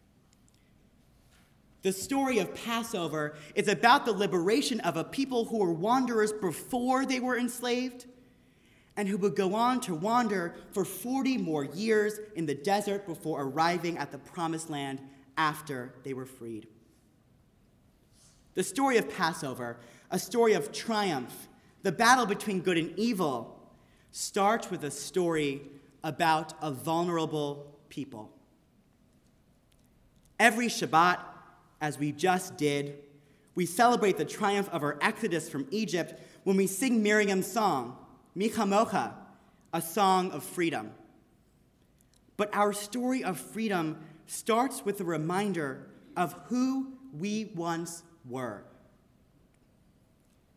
F: The story of Passover is about the liberation of a people who were wanderers before they were enslaved, and who would go on to wander for forty more years in the desert before arriving at the promised land after they were freed. The story of Passover, a story of triumph, the battle between good and evil, starts with a story about a vulnerable people. Every Shabbat, as we just did, we celebrate the triumph of our exodus from Egypt when we sing Miriam's song, Mi Chamocha, a song of freedom. But our story of freedom starts with a reminder of who we once were.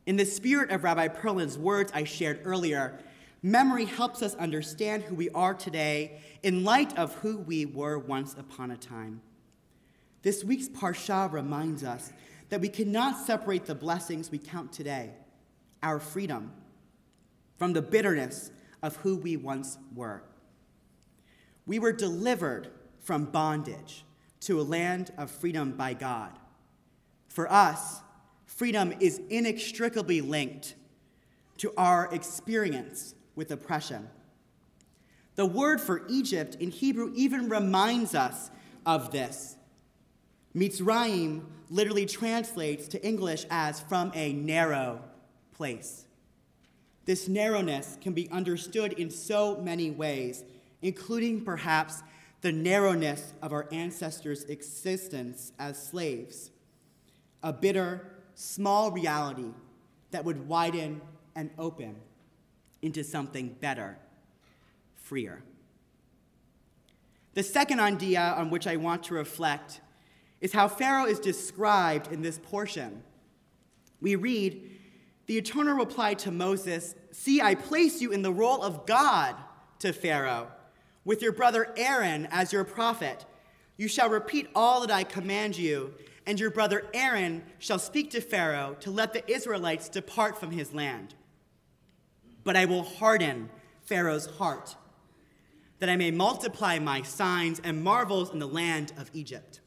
F: In the spirit of Rabbi Perlin's words I shared earlier, memory helps us understand who we are today in light of who we were once upon a time. This week's Parsha reminds us that we cannot separate the blessings we count today, our freedom, from the bitterness of who we once were. We were delivered from bondage to a land of freedom by God. For us, freedom is inextricably linked to our experience with oppression. The word for Egypt in Hebrew even reminds us of this. Mitzrayim literally translates to English as from a narrow place. This narrowness can be understood in so many ways, including perhaps the narrowness of our ancestors' existence as slaves, a bitter, small reality that would widen and open into something better, freer. The second idea on which I want to reflect is how Pharaoh is described in this portion. We read, "The Eternal replied to Moses, 'See, I place you in the role of God to Pharaoh, with your brother Aaron as your prophet. You shall repeat all that I command you, and your brother Aaron shall speak to Pharaoh to let the Israelites depart from his land. But I will harden Pharaoh's heart, that I may multiply my signs and marvels in the land of Egypt.'"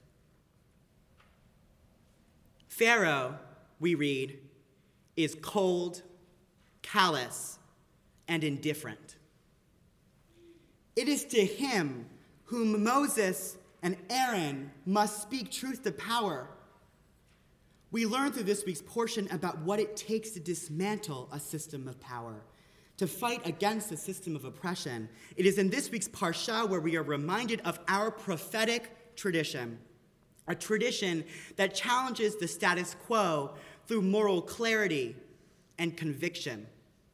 F: Pharaoh, we read, is cold, callous, and indifferent. It is to him whom Moses and Aaron must speak truth to power. We learn through this week's portion about what it takes to dismantle a system of power, to fight against a system of oppression. It is in this week's Parsha where we are reminded of our prophetic tradition, a tradition that challenges the status quo through moral clarity and conviction.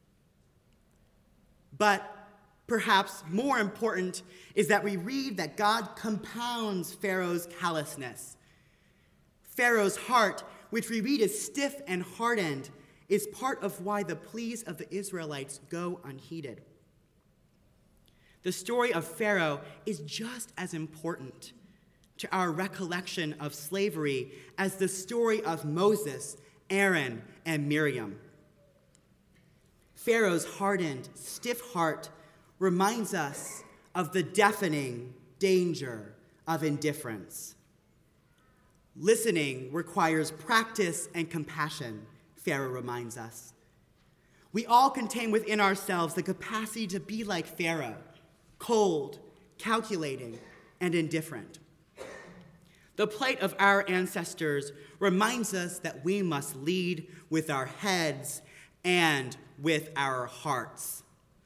F: But perhaps more important is that we read that God compounds Pharaoh's callousness. Pharaoh's heart, which we read is stiff and hardened, is part of why the pleas of the Israelites go unheeded. The story of Pharaoh is just as important to our recollection of slavery as the story of Moses, Aaron, and Miriam. Pharaoh's hardened, stiff heart reminds us of the deafening danger of indifference. Listening requires practice and compassion, Pharaoh reminds us. We all contain within ourselves the capacity to be like Pharaoh, cold, calculating, and indifferent. The plight of our ancestors reminds us that we must lead with our heads and with our hearts.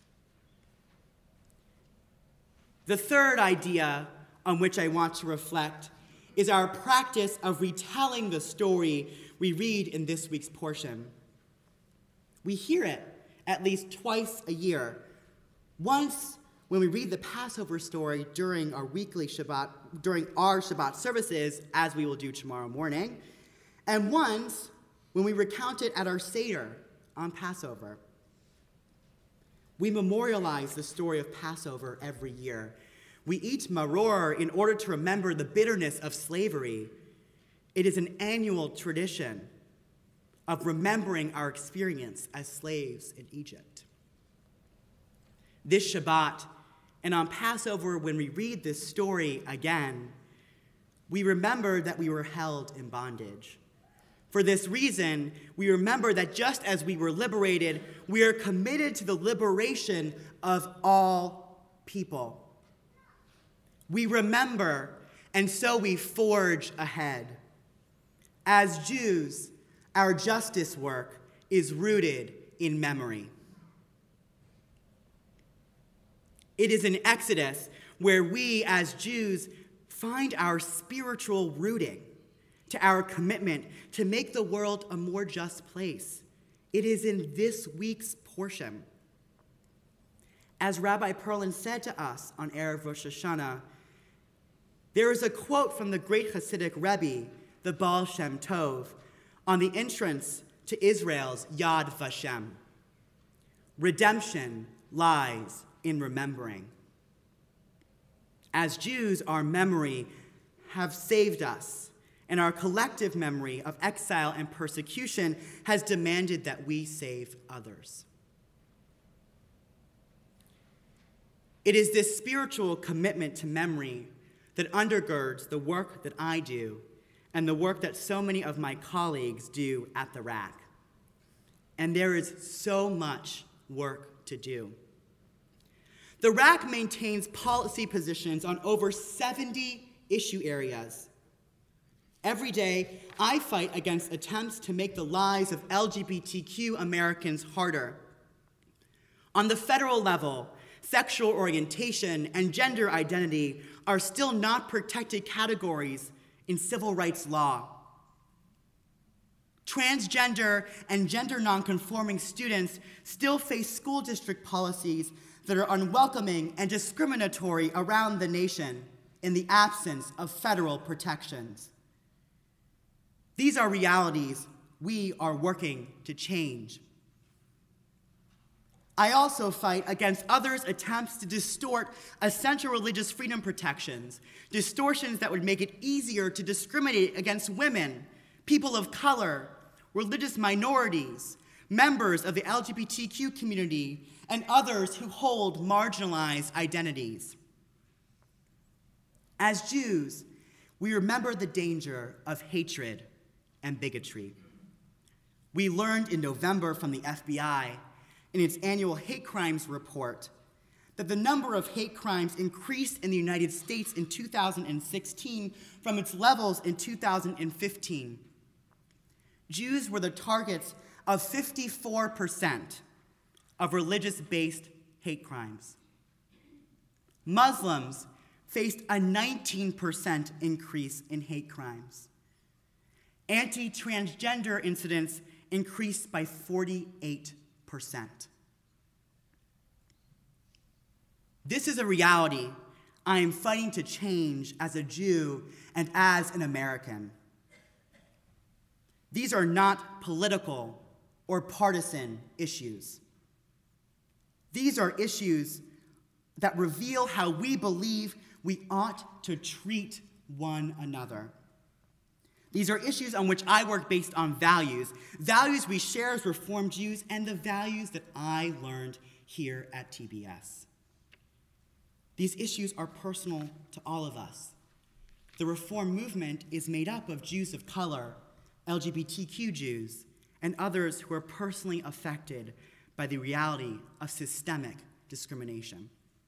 F: The third idea on which I want to reflect is our practice of retelling the story we read in this week's portion. We hear it at least twice a year. Once when we read the Passover story during our weekly Shabbat, during our Shabbat services, as we will do tomorrow morning, and once when we recount it at our Seder on Passover. We memorialize the story of Passover every year. We eat maror in order to remember the bitterness of slavery. It is an annual tradition of remembering our experience as slaves in Egypt. This Shabbat, and on Passover, when we read this story again, we remember that we were held in bondage. For this reason, we remember that just as we were liberated, we are committed to the liberation of all people. We remember, and so we forge ahead. As Jews, our justice work is rooted in memory. It is in Exodus where we, as Jews, find our spiritual rooting to our commitment to make the world a more just place. It is in this week's portion. As Rabbi Perlin said to us on Erev Rosh Hashanah, there is a quote from the great Hasidic Rebbe, the Baal Shem Tov, on the entrance to Israel's Yad Vashem. Redemption lies in remembering. As Jews, our memory have saved us, and our collective memory of exile and persecution has demanded that we save others. It is this spiritual commitment to memory that undergirds the work that I do and the work that so many of my colleagues do at the R A C. And there is so much work to do. The R A C maintains policy positions on over seventy issue areas. Every day, I fight against attempts to make the lives of L G B T Q Americans harder. On the federal level, sexual orientation and gender identity are still not protected categories in civil rights law. Transgender and gender nonconforming students still face school district policies that are unwelcoming and discriminatory around the nation in the absence of federal protections. These are realities we are working to change. I also fight against others' attempts to distort essential religious freedom protections, distortions that would make it easier to discriminate against women, people of color, religious minorities, members of the L G B T Q community, and others who hold marginalized identities. As Jews, we remember the danger of hatred and bigotry. We learned in November from the F B I in its annual hate crimes report that the number of hate crimes increased in the United States in two thousand sixteen from its levels in two thousand fifteen. Jews were the targets of fifty-four percent of religious-based hate crimes. Muslims faced a nineteen percent increase in hate crimes. Anti-transgender incidents increased by forty-eight percent. This is a reality I am fighting to change as a Jew and as an American. These are not political or partisan issues. These are issues that reveal how we believe we ought to treat one another. These are issues on which I work based on values, values we share as Reformed Jews, and the values that I learned here at T B S. These issues are personal to all of us. The Reform movement is made up of Jews of color, L G B T Q Jews, and others who are personally affected by the reality of systemic discrimination.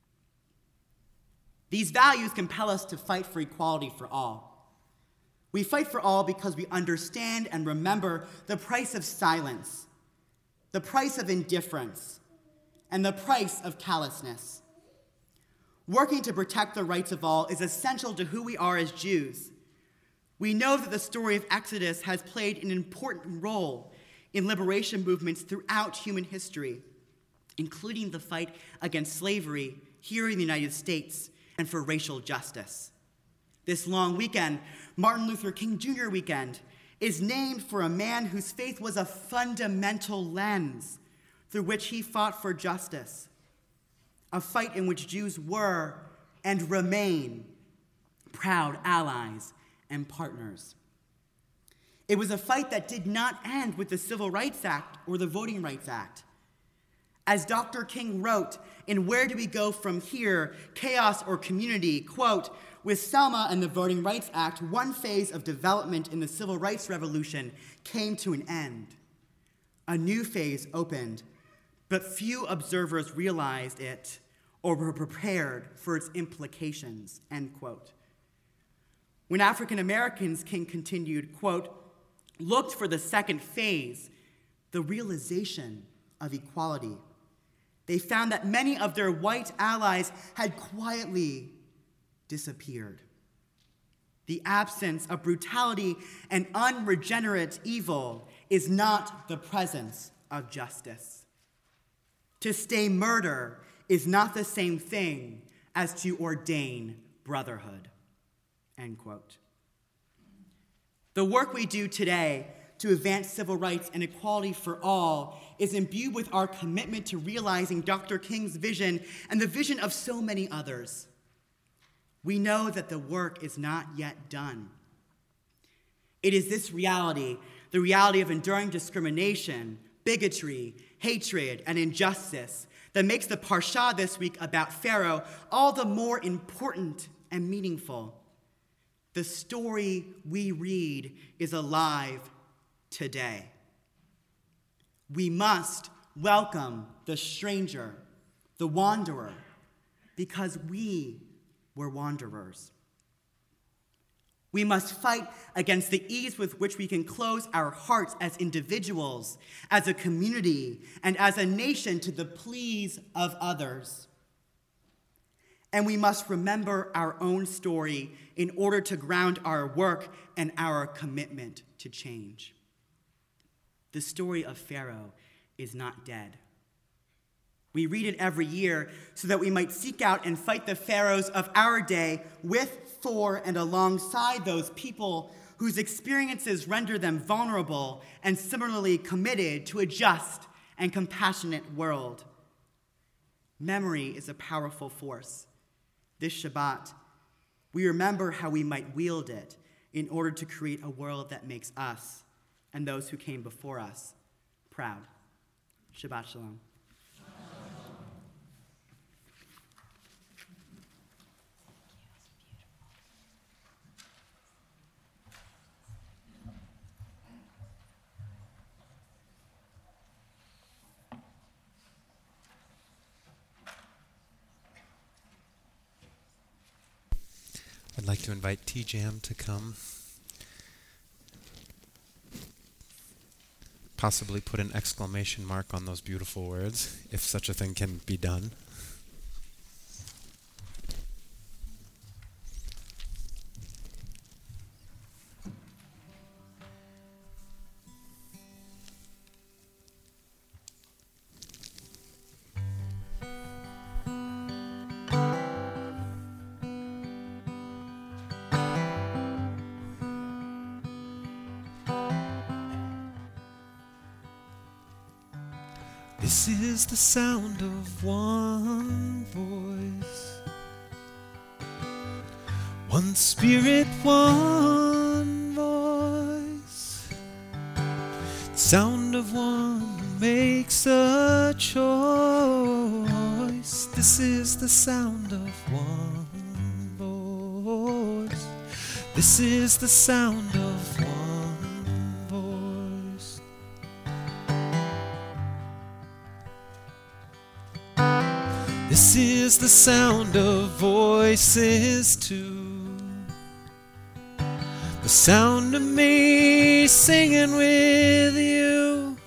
F: These values compel us to fight for equality for all. We fight for all because we understand and remember the price of silence, the price of indifference, and the price of callousness. Working to protect the rights of all is essential to who we are as Jews. We know that the story of Exodus has played an important role in liberation movements throughout human history, including the fight against slavery here in the United States and for racial justice. This long weekend, Martin Luther King Junior weekend, is named for a man whose faith was a fundamental lens through which he fought for justice, a fight in which Jews were and remain proud allies and partners. It was a fight that did not end with the Civil Rights Act or the Voting Rights Act. As Doctor King wrote in Where Do We Go From Here, Chaos or Community, quote, with Selma and the Voting Rights Act, one phase of development in the Civil Rights Revolution came to an end. A new phase opened, but few observers realized it or were prepared for its implications, end quote. When African Americans, King continued, quote, looked for the second phase, the realization of equality, they found that many of their white allies had quietly disappeared. The absence of brutality and unregenerate evil is not the presence of justice. To stay murder is not the same thing as to ordain brotherhood, end quote. The work we do today to advance civil rights and equality for all is imbued with our commitment to realizing Doctor King's vision and the vision of so many others. We know that the work is not yet done. It is this reality, the reality of enduring discrimination, bigotry, hatred, and injustice, that makes the Parsha this week about Pharaoh all the more important and meaningful. The story we read is alive today. We must welcome the stranger, the wanderer, because we were wanderers. We must fight against the ease with which we can close our hearts as individuals, as a community, and as a nation to the pleas of others. And we must remember our own story in order to ground our work and our commitment to change. The story of Pharaoh is not dead. We read it every year so that we might seek out and fight the pharaohs of our day with, for, and alongside those people whose experiences render them vulnerable and similarly committed to a just and compassionate world. Memory is a powerful force. This Shabbat, we remember how we might wield it in order to create a world that makes us and those who came before us proud. Shabbat Shalom.
A: I'd like to invite T-Jam to come. Possibly put an exclamation mark on those beautiful words, if such a thing can be done. This is the sound of one voice, one spirit, one voice, sound of one who makes a choice. This is the sound of one voice. This is the sound of one. This is the sound of voices too, the sound of me singing with you,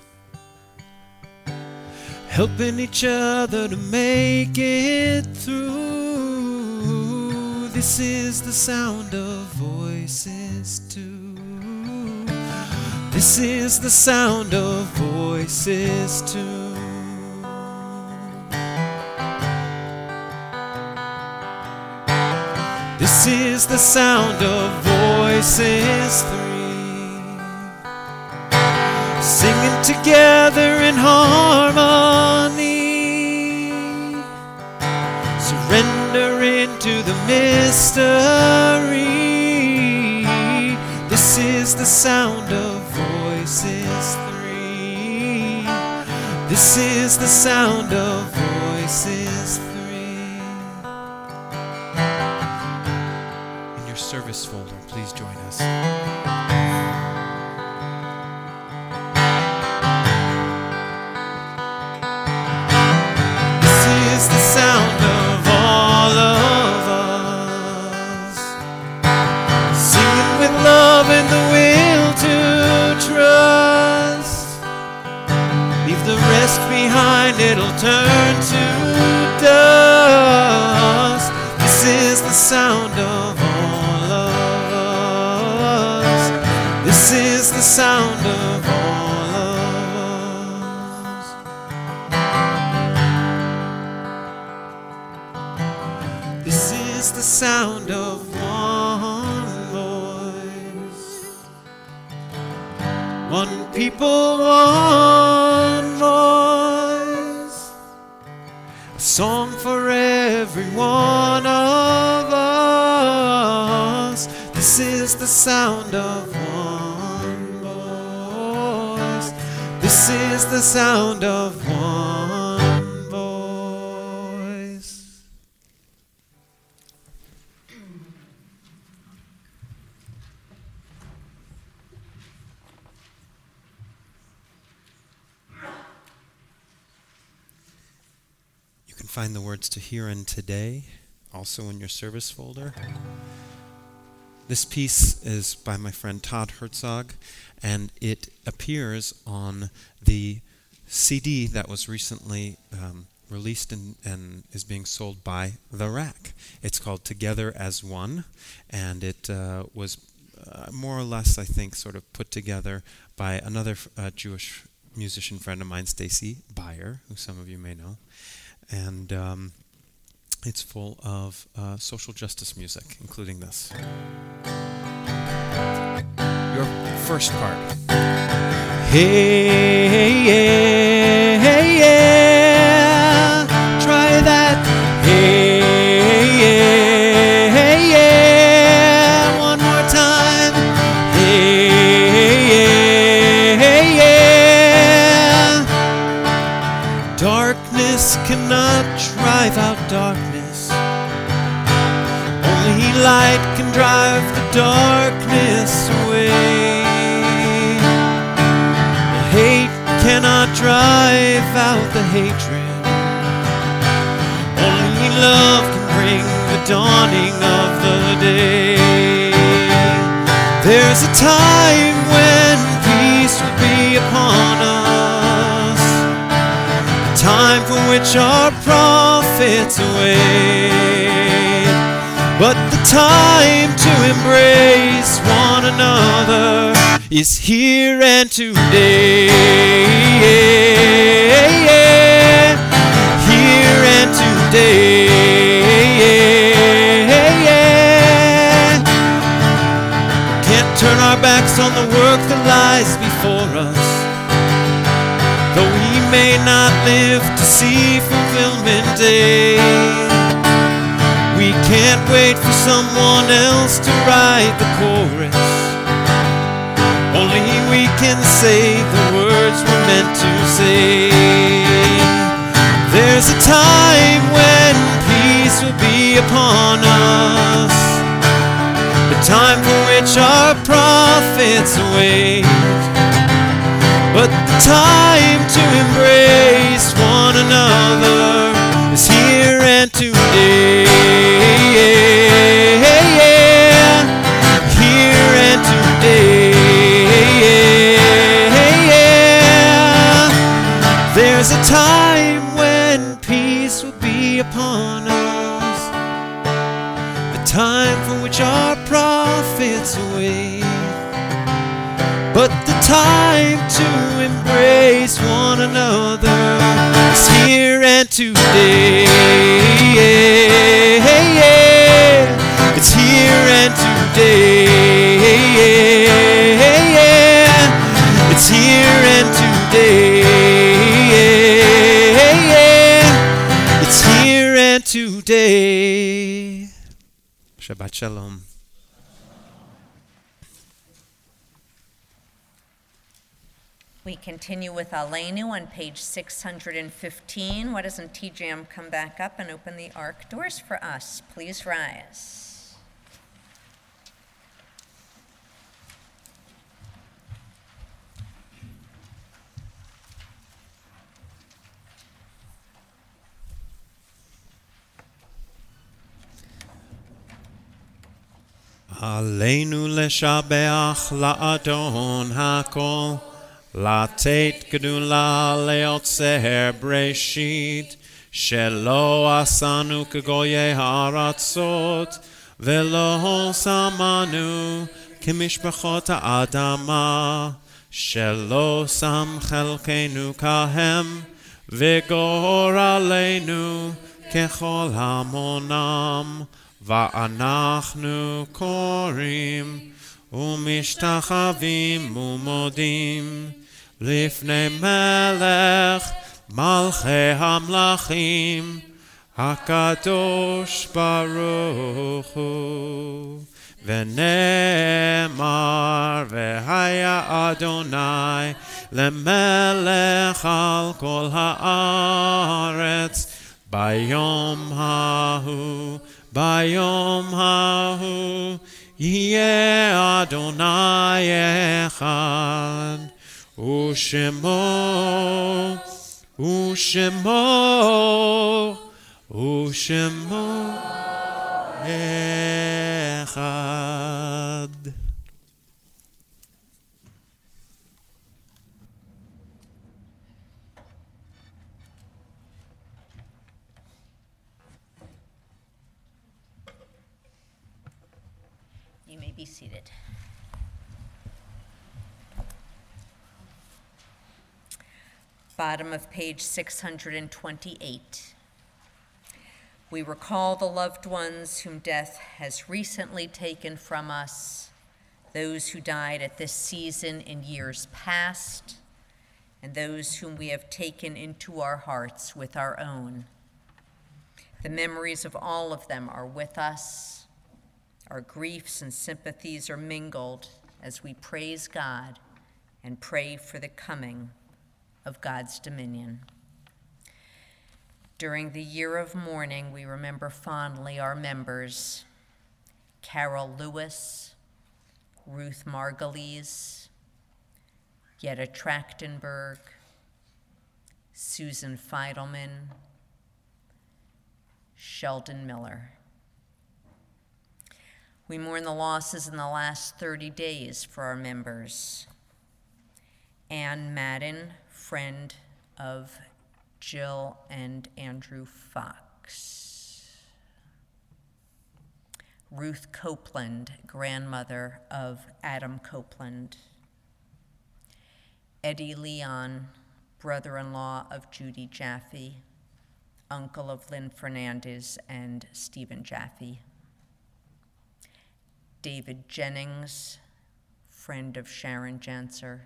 A: helping each other to make it through. This is the sound of voices too. This is the sound of voices too. This is the sound of voices three, singing together in harmony, surrendering to the mystery. This is the sound of voices three. This is the sound of voices three. Service folder, please join us. This is the sound of all of us, singing with love and the will to trust. Leave the rest behind, it'll turn to dust. This is the sound of This is the sound of all of us. This is the sound of one voice,
E: one people, one voice. A song for every one of us. This is the sound of one voice. This is the sound of one voice.
A: You can find the words to Here and Today also in your service folder. This piece is by my friend Todd Herzog, and it appears on the C D that was recently um, released and, and is being sold by The Rack. It's called Together as One, and it uh, was uh, more or less, I think, sort of put together by another uh, Jewish musician friend of mine, Stacy Beyer, who some of you may know. And um, it's full of uh, social justice music, including this. Your first part.
E: Hey, yeah, hey, yeah, try that. Hey, yeah, hey, yeah, one more time. Hey, yeah, hey, yeah. Darkness cannot drive out darkness. Only light can drive the darkness away. Hate cannot drive out the hatred. Only love can bring the dawning of the day. There's a time when peace will be upon us, a time for which our prophets await. But the time to embrace one another is here and today. Here and today. Can't turn our backs on the work that lies before us, though we may not live to see fulfillment day. We can't wait for someone else to write the chorus. Only we can say the words we're meant to say. There's a time when peace will be upon us, the time for which our prophets wait. But the time to embrace one another is here and today. Here and today. There's a time when peace will be upon us, the time for which our prophets wait. But the time to embrace one another is here and today. It's here and today. It's here and today. It's here and today.
A: Shabbat Shalom.
B: We continue with Aleinu on page six hundred fifteen. Why doesn't T-Jam come back up and open the ark doors for us? Please rise.
A: Aleinu leshabeach la'adon hakol, לתת גדולה ליוצר בראשית, שלא עשנו כגויי הארצות, ולא שמנו כמשפחות האדמה, שלא שם חלקנו כהם, וגורלנו ככל המונם, ואנחנו קוראים
E: ומשתחווים ומודים לפני מלך מלכי המלכים הקדוש ברוך הוא. ונאמר והיה אדוני למלך על כל הארץ ביום ההוא, ביום ההוא יהיה אדוני אחד, ושמו ושמו ושמו אחד.
B: You may be seated. Bottom of page six hundred twenty-eight. We recall the loved ones whom death has recently taken from us, those who died at this season in years past, and those whom we have taken into our hearts with our own. The memories of all of them are with us. Our griefs and sympathies are mingled as we praise God and pray for the coming of God's dominion. During the year of mourning, we remember fondly our members, Carol Lewis, Ruth Margulies, Yetta Trachtenberg, Susan Feidelman, Sheldon Miller. We mourn the losses in the last thirty days for our members. Ann Madden, friend of Jill and Andrew Fox. Ruth Copeland, grandmother of Adam Copeland. Eddie Leon, brother-in-law of Judy Jaffe, uncle of Lynn Fernandez and Stephen Jaffe. David Jennings, friend of Sharon Janser.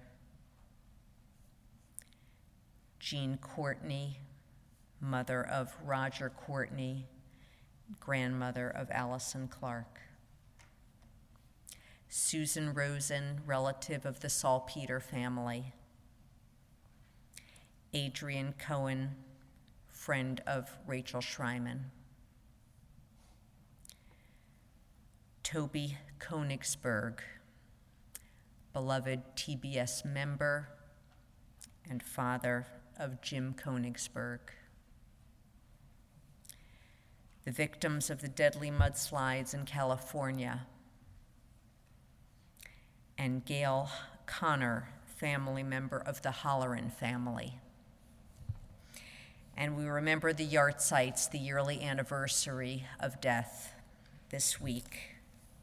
B: Jean Courtney, mother of Roger Courtney, grandmother of Allison Clark. Susan Rosen, relative of the Salpeter family. Adrian Cohen, friend of Rachel Schreiman. Toby Konigsberg, beloved T B S member and father of Jim Konigsberg. The victims of the deadly mudslides in California, and Gail Connor, family member of the Holleran family. And we remember the Yartsites, the yearly anniversary of death this week,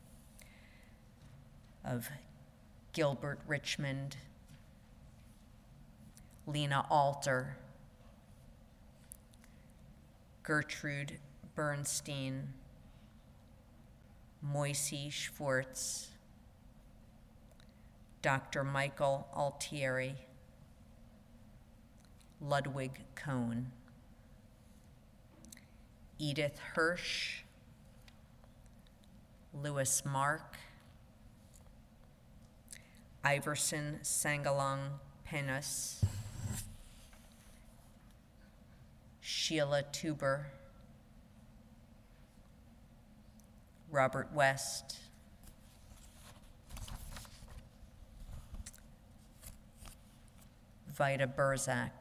B: of Gilbert Richmond, Lena Alter, Gertrude Bernstein, Moisey Schwartz, Doctor Michael Altieri, Ludwig Cohn, Edith Hirsch, Louis Mark, Iverson Sangalong Penas, Sheila Tuber, Robert West, Vida Burzak,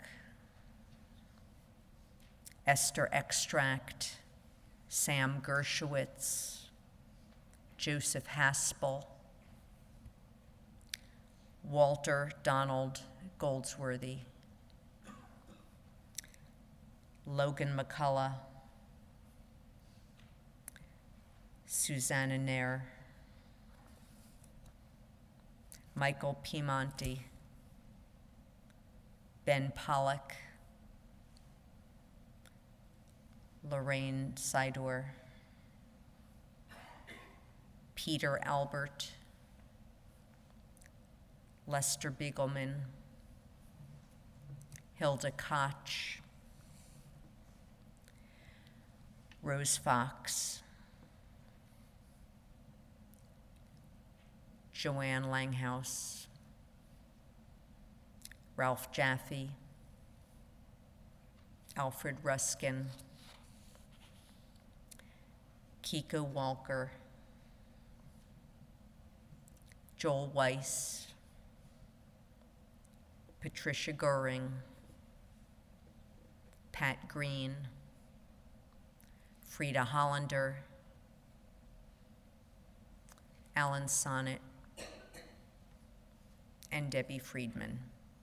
B: Esther Extract, Sam Gershowitz, Joseph Haspel, Walter Donald Goldsworthy, Logan McCullough, Susanna Nair, Michael Piemonte, Ben Pollock, Lorraine Sidor, Peter Albert, Lester Biegelman, Hilda Koch, Rose Fox, Joanne Langhouse, Ralph Jaffe, Alfred Ruskin, Kiko Walker, Joel Weiss, Patricia Goering, Pat Green, Frida Hollander, Alan Sonnet, and Debbie Friedman.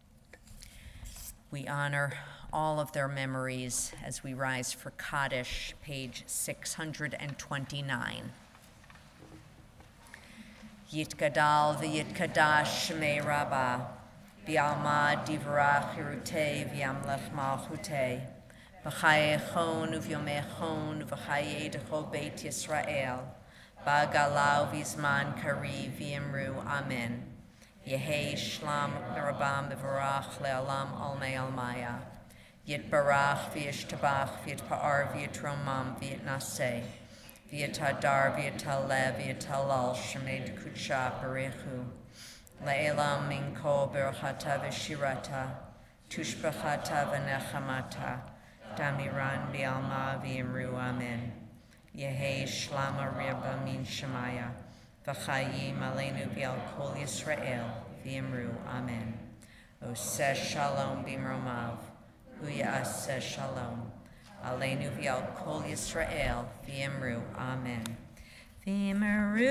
B: We honor all of their memories as we rise for Kaddish, page six hundred twenty-nine. Yitgadal v'yitkadash shmei Rabbah, v'yalmad divrach hirutei v'yamlech malchutei, v'chayechon uvyomechon v'chayedecho beit Yisrael, ba'galau v'zman kari v'yimru amen. Yehei shlam rabam v'varach le'alam almei almaya. Yitbarach v'yishtabach v'yitpa'ar v'yitromam v'yitnaseh. V'yitadar v'yitaleh v'yitalal shemei d'kutsha berechu. Le'elam minko berachata v'shirata. Tushbachata v'nechamata. Damiran v'alma v'yimru amen. Yehei shlama rabba min shemaya. V'chayim aleinu v'al kol Yisrael v'yimru amen. Oseh shalom b'mromav. Hu ya'aseh shalom. Aleinu v'al kol Yisrael v'yimru amen. V'yimru,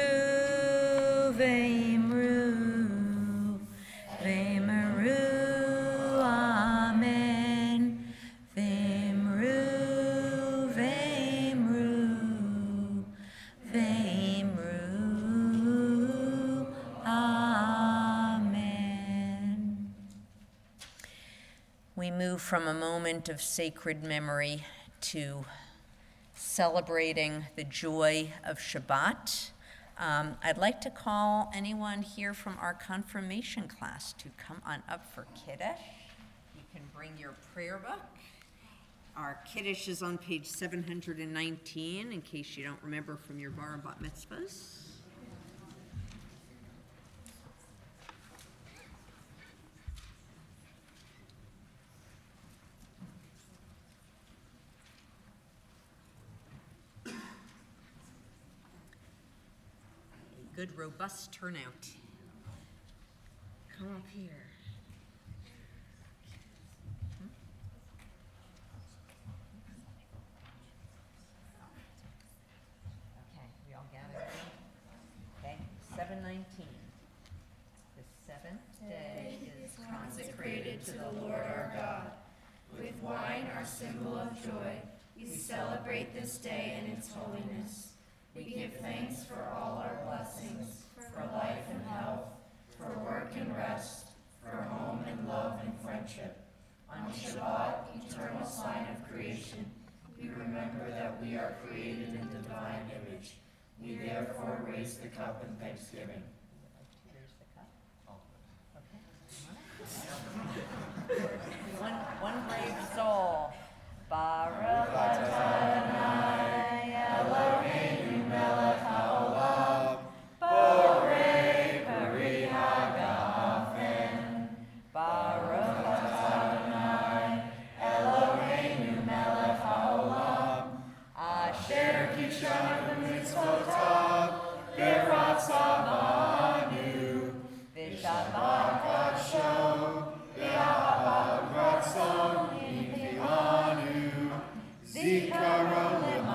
B: v'yimru, v'yimru amen. V'yimru, v'yimru, v'yimru amen. We move from a moment of sacred memory to celebrating the joy of Shabbat. Um, I'd like to call anyone here from our confirmation class to come on up for Kiddush. You can bring your prayer book. Our Kiddush is on page seven hundred nineteen, in case you don't remember from your bar and bat mitzvahs. Good, robust turnout. Come up here. Okay, we all gathered. Okay, seven nineteen. The seventh day is consecrated to the Lord our God.
G: With wine, our symbol of joy, we celebrate this day in its holiness. We give thanks for all our blessings, for life and health, for work and rest, for home and love and friendship. On Shabbat, eternal sign of creation, we remember that we are created in the divine image. We therefore raise the cup in thanksgiving.
B: One, one brave soul. Baruch Adonai Eloheinu melech haolam, borei peri hagafen. Baruch Adonai Eloheinu melech haolam, asher kishanu mitzvotav v'ratza banu, v'shabbat kadsho v'ahavat ratzon. Zikaron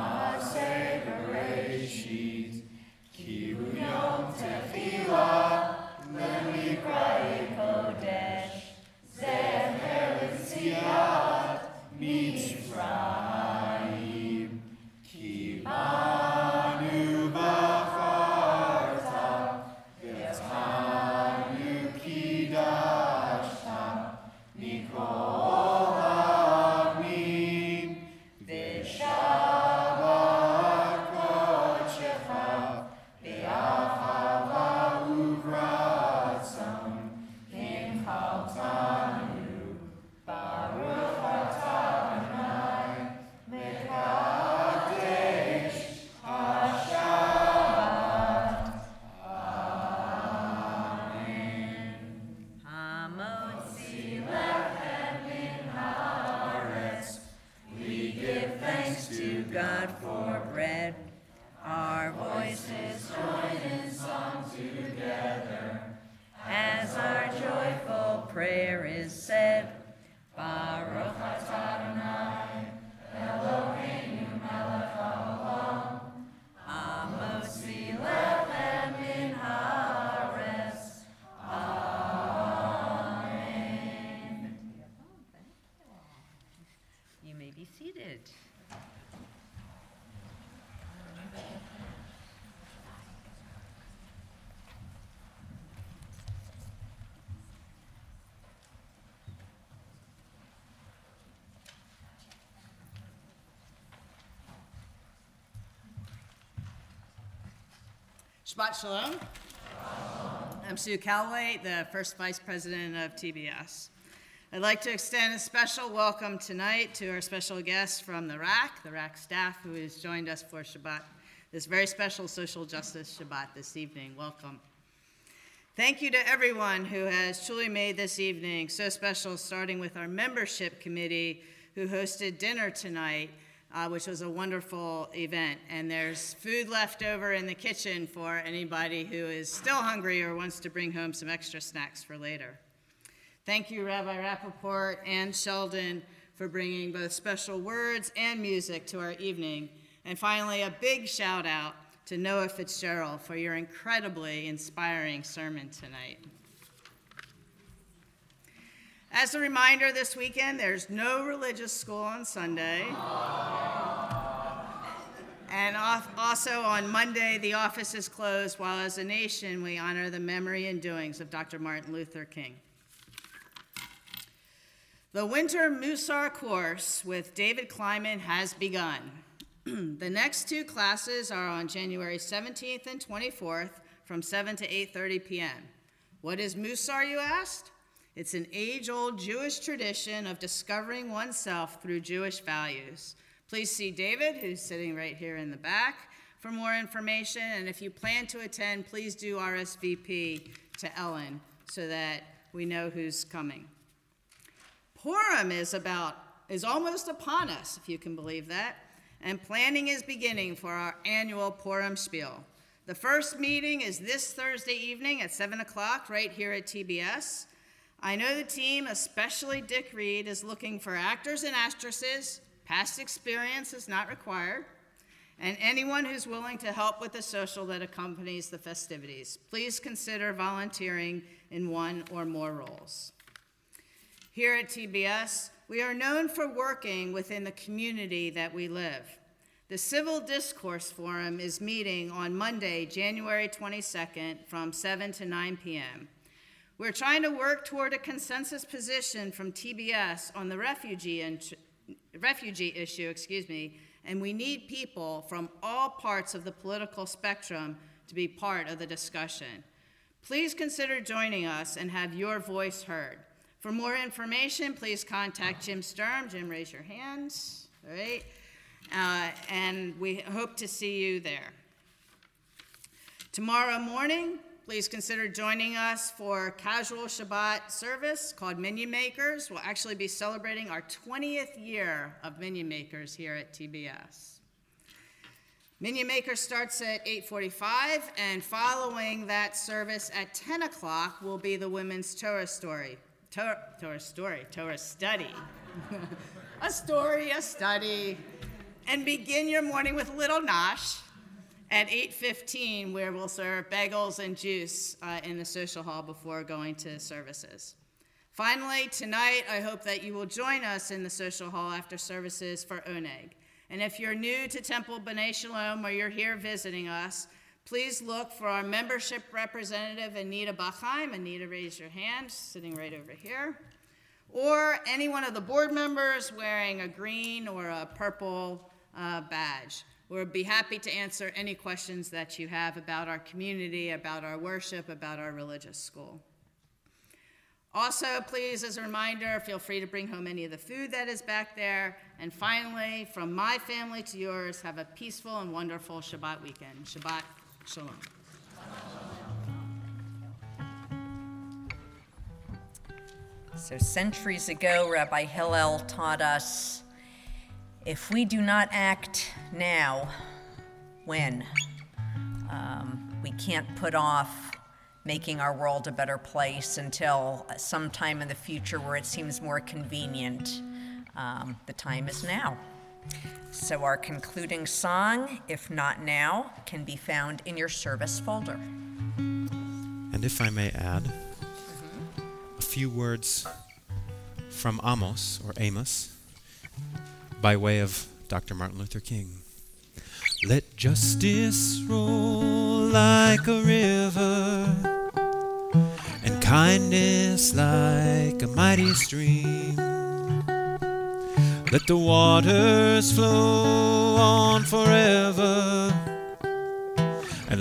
H: Shabbat Shalom. I'm Sue Calloway, the first Vice President of T B S. I'd like to extend a special welcome tonight to our special guest from the R A C, the R A C staff who has joined us for Shabbat, this very special social justice Shabbat this evening. Welcome. Thank you to everyone who has truly made this evening so special, starting with our membership committee who hosted dinner tonight, uh, which was a wonderful event. And there's food left over in the kitchen for anybody who is still hungry or wants to bring home some extra snacks for later. Thank you, Rabbi Rappaport and Sheldon, for bringing both special words and music to our evening. And finally, a big shout out to Noah Fitzgerald for your incredibly inspiring sermon tonight. As a reminder, this weekend, there's no religious school on Sunday. And also on Monday, the office is closed, while as a nation, we honor the memory and doings of Doctor Martin Luther King. The Winter Musar course with David Kleiman has begun. The next two classes are on January seventeenth and twenty-fourth from seven to eight thirty p.m. What is Musar, you asked? It's an age-old Jewish tradition of discovering oneself through Jewish values. Please see David, who's sitting right here in the back, for more information. And if you plan to attend, please do R S V P to Ellen so that we know who's coming. Purim is about is almost upon us, if you can believe that. And planning is beginning for our annual Purim Spiel. The first meeting is this Thursday evening at seven o'clock right here at T B S. I know the team, especially Dick Reed, is looking for actors and actresses. Past experience is not required. And anyone who's willing to help with the social that accompanies the festivities. Please consider volunteering in one or more roles. Here at T B S, we are known for working within the community that we live. The Civil Discourse Forum is meeting on Monday, January twenty-second from seven to nine p.m. We're trying to work toward a consensus position from T B S on the refugee, in- refugee issue, excuse me, and we need people from all parts of the political spectrum to be part of the discussion. Please consider joining us and have your voice heard. For more information, please contact Jim Sturm. Jim, raise your hands. All right. Uh, and we hope to see you there. Tomorrow morning, please consider joining us for casual Shabbat service called Menu Makers. We'll actually be celebrating our twentieth year of Menu Makers here at T B S. Menu Maker starts at eight forty-five, and following that service at ten o'clock will be the Women's Torah Story. Torah, Torah story, Torah study. A story, a study. And begin your morning with Little Nosh at eight fifteen, where we'll serve bagels and juice uh, in the social hall before going to services. Finally, tonight, I hope that you will join us in the social hall after services for Oneg. And if you're new to Temple B'nai Shalom or you're here visiting us, please look for our membership representative, Anita Bachheim. Anita, raise your hand, sitting right over here. Or any one of the board members wearing a green or a purple uh, badge. We'll be happy to answer any questions that you have about our community, about our worship, about our religious school. Also, please, as a reminder, feel free to bring home any of the food that is back there. And finally, from my family to yours, have a peaceful and wonderful Shabbat weekend. Shabbat Shalom.
B: So centuries ago, Rabbi Hillel taught us, if we do not act now, when? Um, we can't put off making our world a better place until sometime in the future where it seems more convenient. Um, the time is now. So our concluding song, If Not Now, can be found in your service folder.
A: And if I may add, mm-hmm. a few words from Amos, or Amos, by way of Doctor Martin Luther King. Let justice roll like a river, and kindness like a mighty stream. Let the waters flow on forever, and